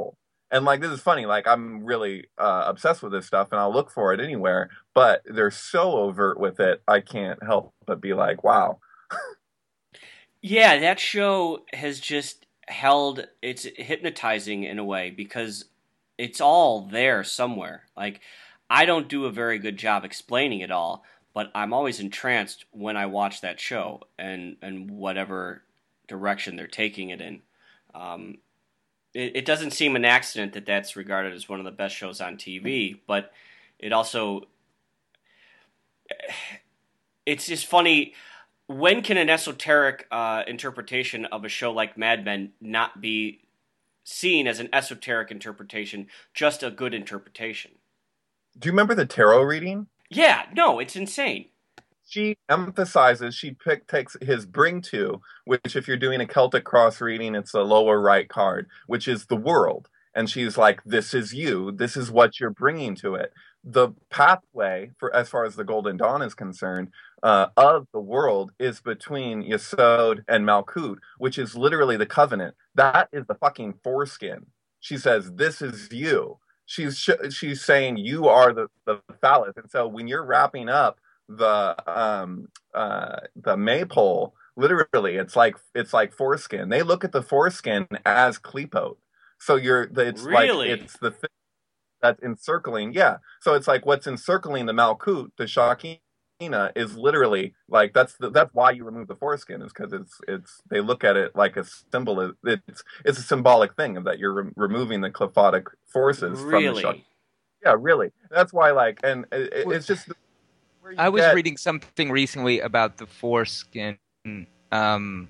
And like this is funny. Like I'm really uh, obsessed with this stuff, and I'll look for it anywhere. But they're so overt with it, I can't help but be like, wow. Yeah, that show has just held, it's hypnotizing in a way because it's all there somewhere. Like, I don't do a very good job explaining it all, but I'm always entranced when I watch that show and, and whatever direction they're taking it in. Um, it, it doesn't seem an accident that that's regarded as one of the best shows on T V, but it also, it's just funny. When can an esoteric uh, interpretation of a show like Mad Men not be seen as an esoteric interpretation, just a good interpretation? Do you remember the tarot reading? Yeah, no, it's insane. She emphasizes, she pick, takes his bring to, which if you're doing a Celtic cross reading, it's a lower right card, which is the world. And she's like, this is you. This is what you're bringing to it. The pathway, for as far as the Golden Dawn is concerned, uh, of the world is between Yesod and Malkut, which is literally the covenant. That is the fucking foreskin. She says, this is you. She's sh- she's saying you are the, the phallus. And so when you're wrapping up the um uh the maypole, literally it's like it's like foreskin. They look at the foreskin as Klipot. So you're it's Really? like it's the thing that's encircling, yeah. So it's like what's encircling the Malkut, the Shakina, is literally like that's the, that's why you remove the foreskin, is because it's it's they look at it like a symbol. It's it's a symbolic thing of that you're re- removing the Qliphothic forces Really? from the Shakina. Yeah, really. That's why, like, and it, it's just. Where you I was get, reading something recently about the foreskin. Um,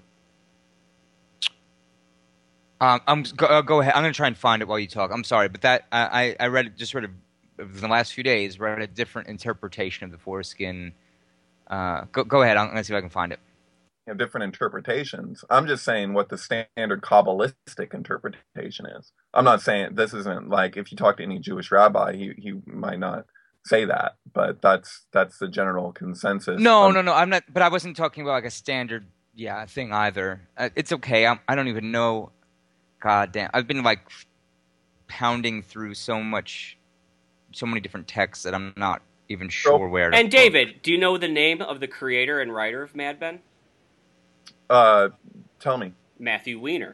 um, I'm go, uh, go ahead. I'm going to try and find it while you talk. I'm sorry, but that I I read it just sort of in the last few days. Read a different interpretation of the foreskin. Uh, go go ahead. I'm going to see if I can find it. you know, different interpretations. I'm just saying what the standard Kabbalistic interpretation is. I'm not saying this isn't like if you talk to any Jewish rabbi, he he might not say that, but that's that's the general consensus. No, um, no, no. I'm not. But I wasn't talking about like a standard, yeah, thing either. Uh, it's okay. I'm, I don't even know. God damn. I've been like pounding through so much, so many different texts that I'm not even sure where to. And David, do you know the name of the creator and writer of Mad Men? Uh, tell me. Matthew Weiner.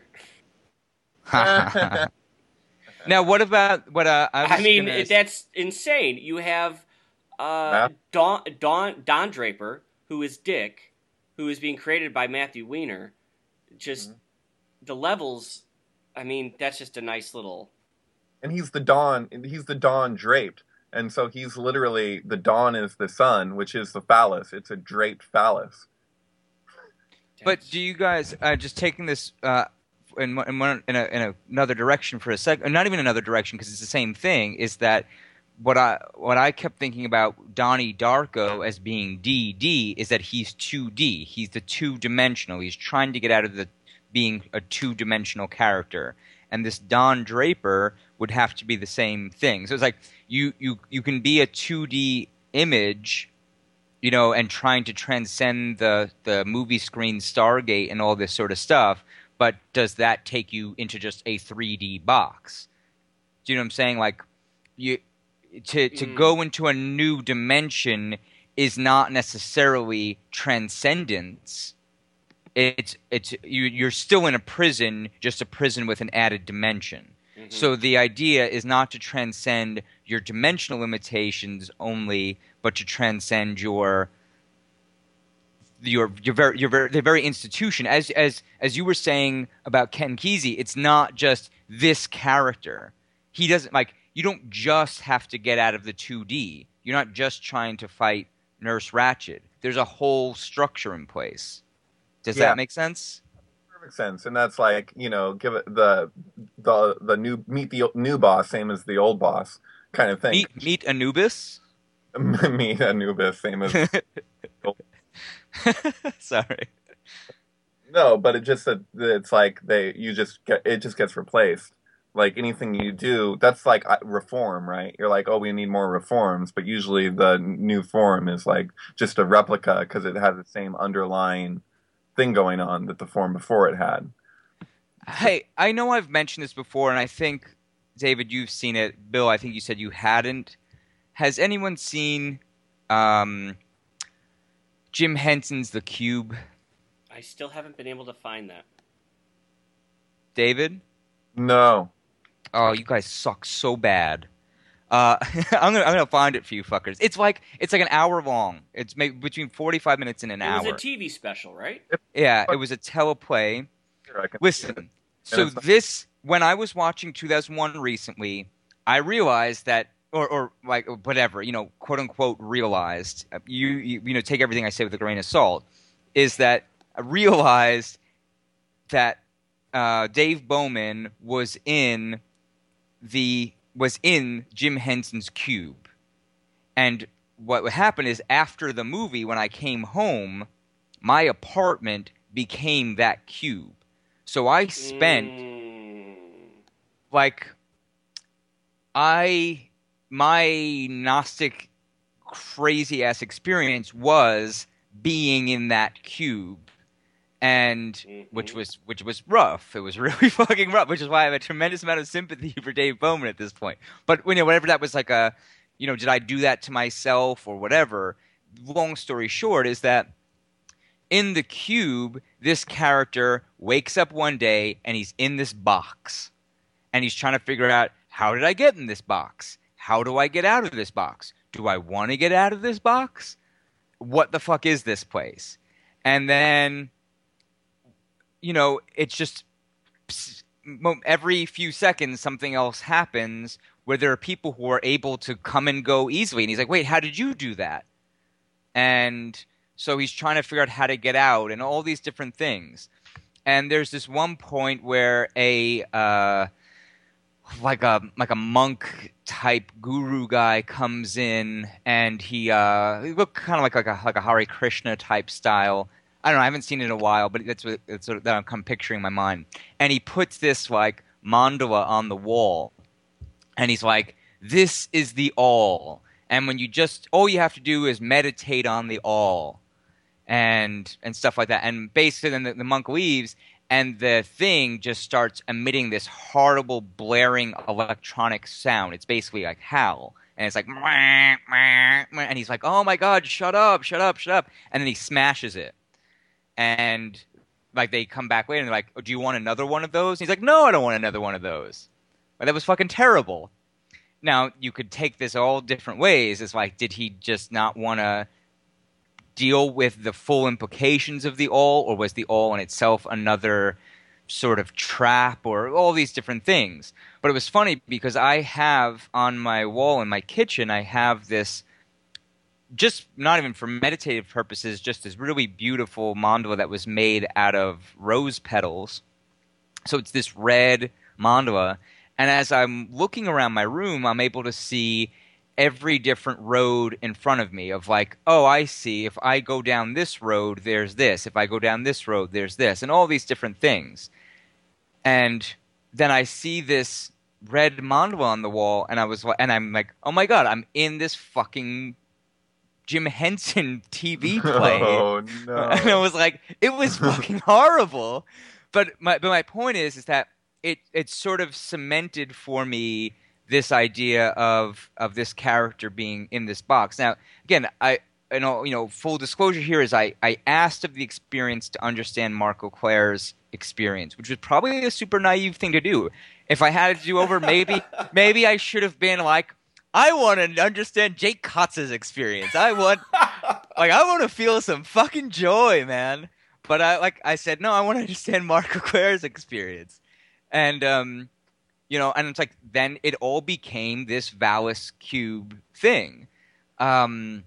Now, what about what? Uh, I, was I mean, gonna... that's insane. You have uh, Don, Don Don Draper, who is Dick, who is being created by Matthew Weiner. Just mm-hmm. the levels. I mean, that's just a nice little. And he's the dawn. He's the dawn draped, and so he's literally the dawn is the sun, which is the phallus. It's a draped phallus. But do you guys uh, just taking this uh, in in, one, in, a, in another direction for a second? Not even another direction because it's the same thing. Is that what I what I kept thinking about Donnie Darko as being D D is that he's two D. He's the two dimensional. He's trying to get out of the being a two dimensional character. And this Don Draper would have to be the same thing. So it's like you you you can be a two D image, you know, and trying to transcend the the movie screen Stargate and all this sort of stuff. But does that take you into just a three D box? Do you know what I'm saying? Like you to to mm. go into a new dimension is not necessarily transcendence. It's it's you you're still in a prison, just a prison with an added dimension. Mm-hmm. So the idea is not to transcend your dimensional limitations only, but to transcend your your your very your very the very institution. As as as you were saying about Ken Kesey, it's not just this character. He doesn't like you don't just have to get out of the two D. You're not just trying to fight Nurse Ratched. There's a whole structure in place. Does yeah. that make sense? Perfect sense, and that's like you know, give it the the the new meet the new boss, same as the old boss kind of thing. Meet meet Anubis. Meet Anubis, same as. Sorry. No, but it just it's like they you just get it just gets replaced. Like anything you do, that's like reform, right? You're like, oh, we need more reforms, but usually the new form is like just a replica because it has the same underlying thing going on that the form before it had. Hey, I know I've mentioned this before, and I think David, you've seen it. Bill, I think you said you hadn't. Has anyone seen um, Jim Henson's The Cube? I still haven't been able to find that. David? No. Oh, you guys suck so bad. Uh, I'm gonna I'm gonna find it for you fuckers. It's like it's like an hour long. It's maybe between forty-five minutes and an It hour. was a T V special, right? Yeah, it was a teleplay. Here, I can- Listen, so it's not- this when I was watching two thousand one recently, I realized that, or or like whatever, you know, quote unquote realized. You you, you know, take everything I say with a grain of salt. Is that I realized that uh, Dave Bowman was in the was in Jim Henson's Cube. And what happened is after the movie, when I came home, my apartment became that cube. So I spent Mm. like I my Gnostic crazy ass experience was being in that cube. And Mhm. which was which was rough. It was really fucking rough, which is why I have a tremendous amount of sympathy for Dave Bowman at this point. But you know, whatever that was like a, you know, did I do that to myself or whatever? Long story short is that in the cube, this character wakes up one day and he's in this box, and he's trying to figure out, how did I get in this box? How do I get out of this box? Do I want to get out of this box? What the fuck is this place? And then, you know, it's just every few seconds something else happens where there are people who are able to come and go easily. And he's like, wait, how did you do that? And so he's trying to figure out how to get out and all these different things. And there's this one point where a uh, like a like a monk type guru guy comes in, and he uh, he looked kind of like like a like a Hare Krishna type style. I don't know. I haven't seen it in a while, but that's what that's what that I'm picturing in my mind. And he puts this like mandala on the wall, and he's like, "This is the all." And when you just all you have to do is meditate on the all, and and stuff like that. And basically, then the, the monk leaves, and the thing just starts emitting this horrible blaring electronic sound. It's basically like howl, and it's like, "Mwah, mwah, mwah," and he's like, "Oh my god, shut up, shut up, shut up!" And then he smashes it. And like they come back later and they're like, oh, do you want another one of those? And he's like, no, I don't want another one of those. Like, that was fucking terrible. Now, you could take this all different ways. It's like, did he just not want to deal with the full implications of the all, or was the all in itself another sort of trap, or all these different things? But it was funny because I have on my wall in my kitchen, I have this, just not even for meditative purposes, just this really beautiful mandala that was made out of rose petals. So it's this red mandala. And as I'm looking around my room, I'm able to see every different road in front of me of like, oh, I see. If I go down this road, there's this. If I go down this road, there's this. And all these different things. And then I see this red mandala on the wall, and I was, and I'm like, oh my god, I'm in this fucking Jim Henson T V play. Oh no! And I was like, it was fucking horrible. But my but my point is is that it it sort of cemented for me this idea of of this character being in this box. Now, again, I you know you know full disclosure here is I I asked of the experience to understand Mark O'Clair's experience, which was probably a super naive thing to do. If I had it to do over, maybe maybe I should have been like, I want to understand Jake Kotz's experience. I want, like, I want to feel some fucking joy, man. But I, like I said, no, I want to understand Mark O'Clair's experience, and um, you know, and it's like then it all became this Valis Cube thing, um,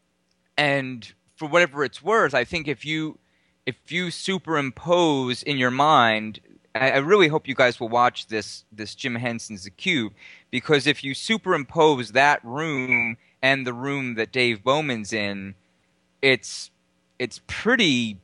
and for whatever it's worth, I think if you if you superimpose in your mind. I really hope you guys will watch this this Jim Henson's The Cube, because if you superimpose that room and the room that Dave Bowman's in, it's it's pretty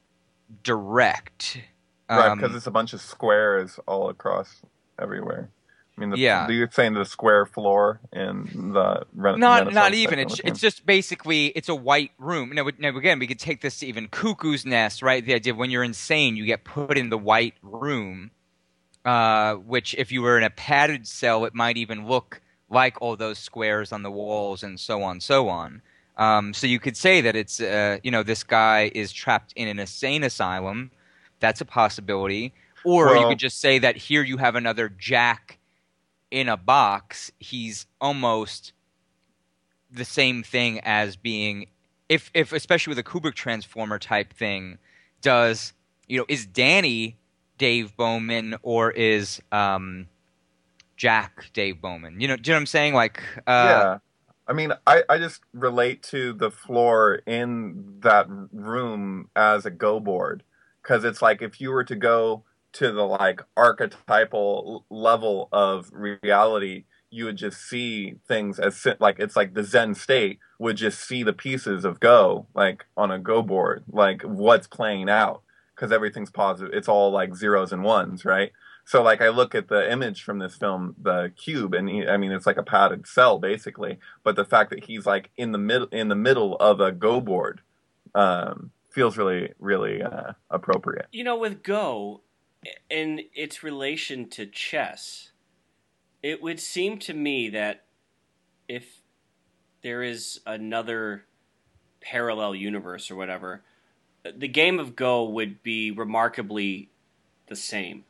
direct. Right, Um, because it's a bunch of squares all across everywhere. I mean, the, Yeah. you're saying the square floor in the Ren- Not Renaissance not even. section It's of the it's just basically it's a white room. Now, now again, we could take this to even Cuckoo's Nest, right? The idea of when you're insane, you get put in the white room. uh, which if you were in a padded cell, it might even look like all those squares on the walls and so on, so on. Um, so you could say that it's, uh, you know, this guy is trapped in an insane asylum. That's a possibility. Or Well- you could just say that here you have another Jack in a box. He's almost the same thing as being, if, if especially with a Kubrick transformer type thing, does, you know, is Danny Dave Bowman or is um, Jack Dave Bowman? You know, do you know what I'm saying? Like, uh, yeah. I mean, I, I just relate to the floor in that room as a go board. Because it's like if you were to go to the like archetypal level of reality, you would just see things as si- like it's like the Zen state would just see the pieces of Go like on a Go board, like what's playing out because everything's positive. It's all like zeros and ones, right? So like I look at the image from this film, the cube, and he, I mean it's like a padded cell basically, but the fact that he's like in the middle in the middle of a Go board um, feels really really uh, appropriate. You know, with Go and its relation to chess, it would seem to me that if there is another parallel universe or whatever, the game of Go would be remarkably the same.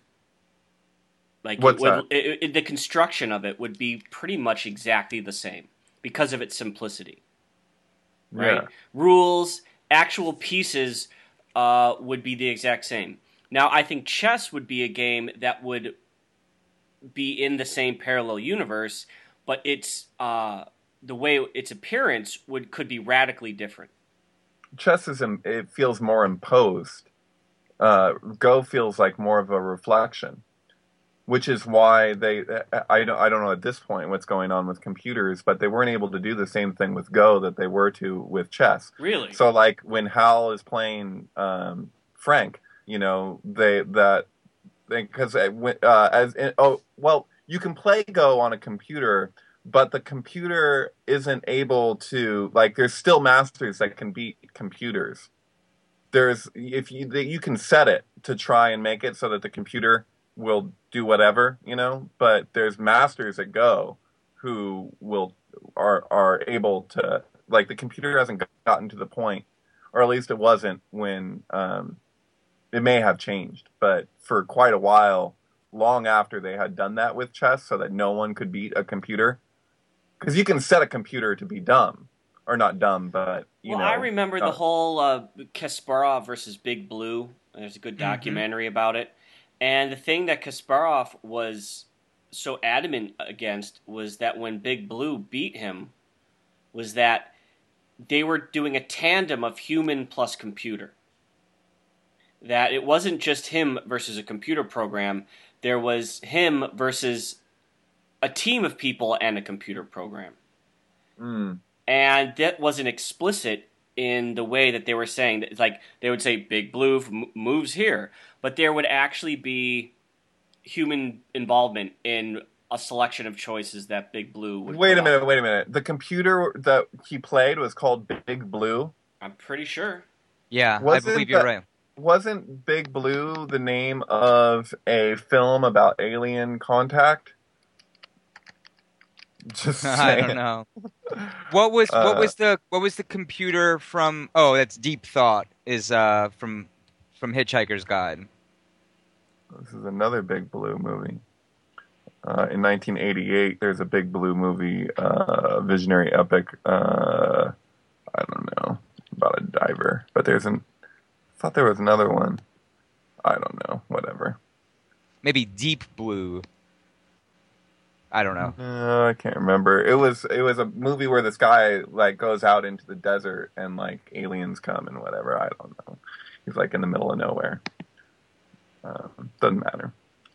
Like What's it would, that? it, it, the construction of it would be pretty much exactly the same because of its simplicity. Right? Yeah. Rules, actual pieces uh, would be the exact same. Now, I think chess would be a game that would be in the same parallel universe, but its uh, the way its appearance would could be radically different. Chess is im- it feels more imposed. Uh, Go feels like more of a reflection, which is why they I don't I don't know at this point what's going on with computers, but they weren't able to do the same thing with Go that they were to with chess. Really? So like when Hal is playing um, Frank, you know, they that because uh, as in, oh well, you can play Go on a computer, but the computer isn't able to like. There's still masters that can beat computers. There's if you you can set it to try and make it so that the computer will do whatever, you know. But there's masters at Go who will are are able to like the computer hasn't gotten to the point, or at least it wasn't when. Um, It may have changed, but for quite a while, long after they had done that with chess so that no one could beat a computer. Because you can set a computer to be dumb. Or not dumb, but, you well, know. I remember uh, the whole uh, Kasparov versus Big Blue. There's a good documentary mm-hmm. about it. And the thing that Kasparov was so adamant against was that when Big Blue beat him, was that they were doing a tandem of human plus computer. That it wasn't just him versus a computer program. There was him versus a team of people and a computer program. Mm. And that wasn't explicit in the way that they were saying. That, like, they would say Big Blue m- moves here. But there would actually be human involvement in a selection of choices that Big Blue would Wait put a minute, up. wait a minute. The computer that he played was called Big Blue? I'm pretty sure. yeah, Wasn't I believe you're that- right. Wasn't Big Blue the name of a film about alien contact? Just I saying. don't know. What was what Uh, was the what was the computer from? Oh, that's Deep Thought. Is uh from from Hitchhiker's Guide. This is another Big Blue movie. Uh, in nineteen eighty-eight, there's a Big Blue movie, uh, visionary epic. Uh, I don't know about a diver, but there's an. I thought there was another one. I don't know. Whatever. Maybe Deep Blue. I don't know. No, I can't remember. It was it was a movie where this guy like goes out into the desert and like aliens come and whatever. I don't know. He's like in the middle of nowhere. Um, doesn't matter.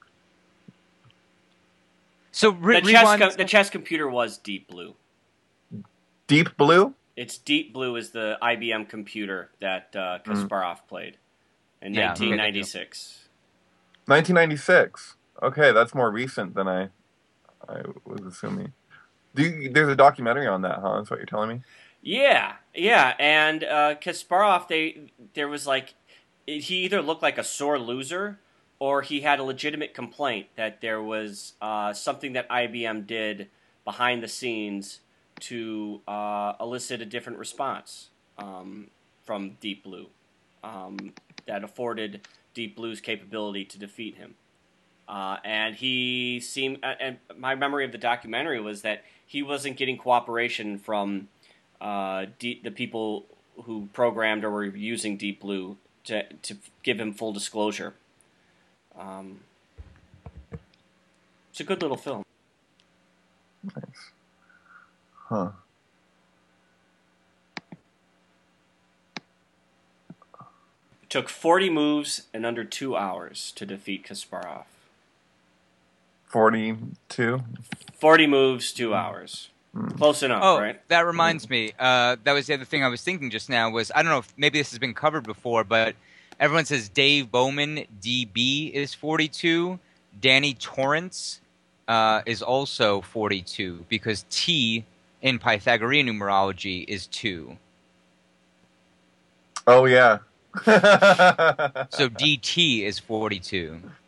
So re- The chess, rewind. com- the chess computer was Deep Blue. Deep Blue. It's Deep Blue is the I B M computer that uh, Kasparov played in Yeah, nineteen ninety-six. nineteen ninety-six. Okay, that's more recent than I I was assuming. Do you, there's a documentary on that, huh? That's what you're telling me? Yeah, yeah, and uh, Kasparov, they there was like he either looked like a sore loser or he had a legitimate complaint that there was uh, something that I B M did behind the scenes to uh, elicit a different response um, from Deep Blue um, that afforded Deep Blue's capability to defeat him. Uh, and he seemed, and my memory of the documentary was that he wasn't getting cooperation from uh, D, the people who programmed or were using Deep Blue to to give him full disclosure. Um, it's a good little film. Nice. Huh. It took forty moves and under two hours to defeat Kasparov. forty-two? forty moves, two hours. Close enough, Oh, right? that reminds me. Uh, that was the other thing I was thinking just now was, I don't know if maybe this has been covered before, but everyone says Dave Bowman, D B, is forty-two. Danny Torrance uh, is also forty-two because T in Pythagorean numerology is two. Oh, yeah. So D T is forty-two.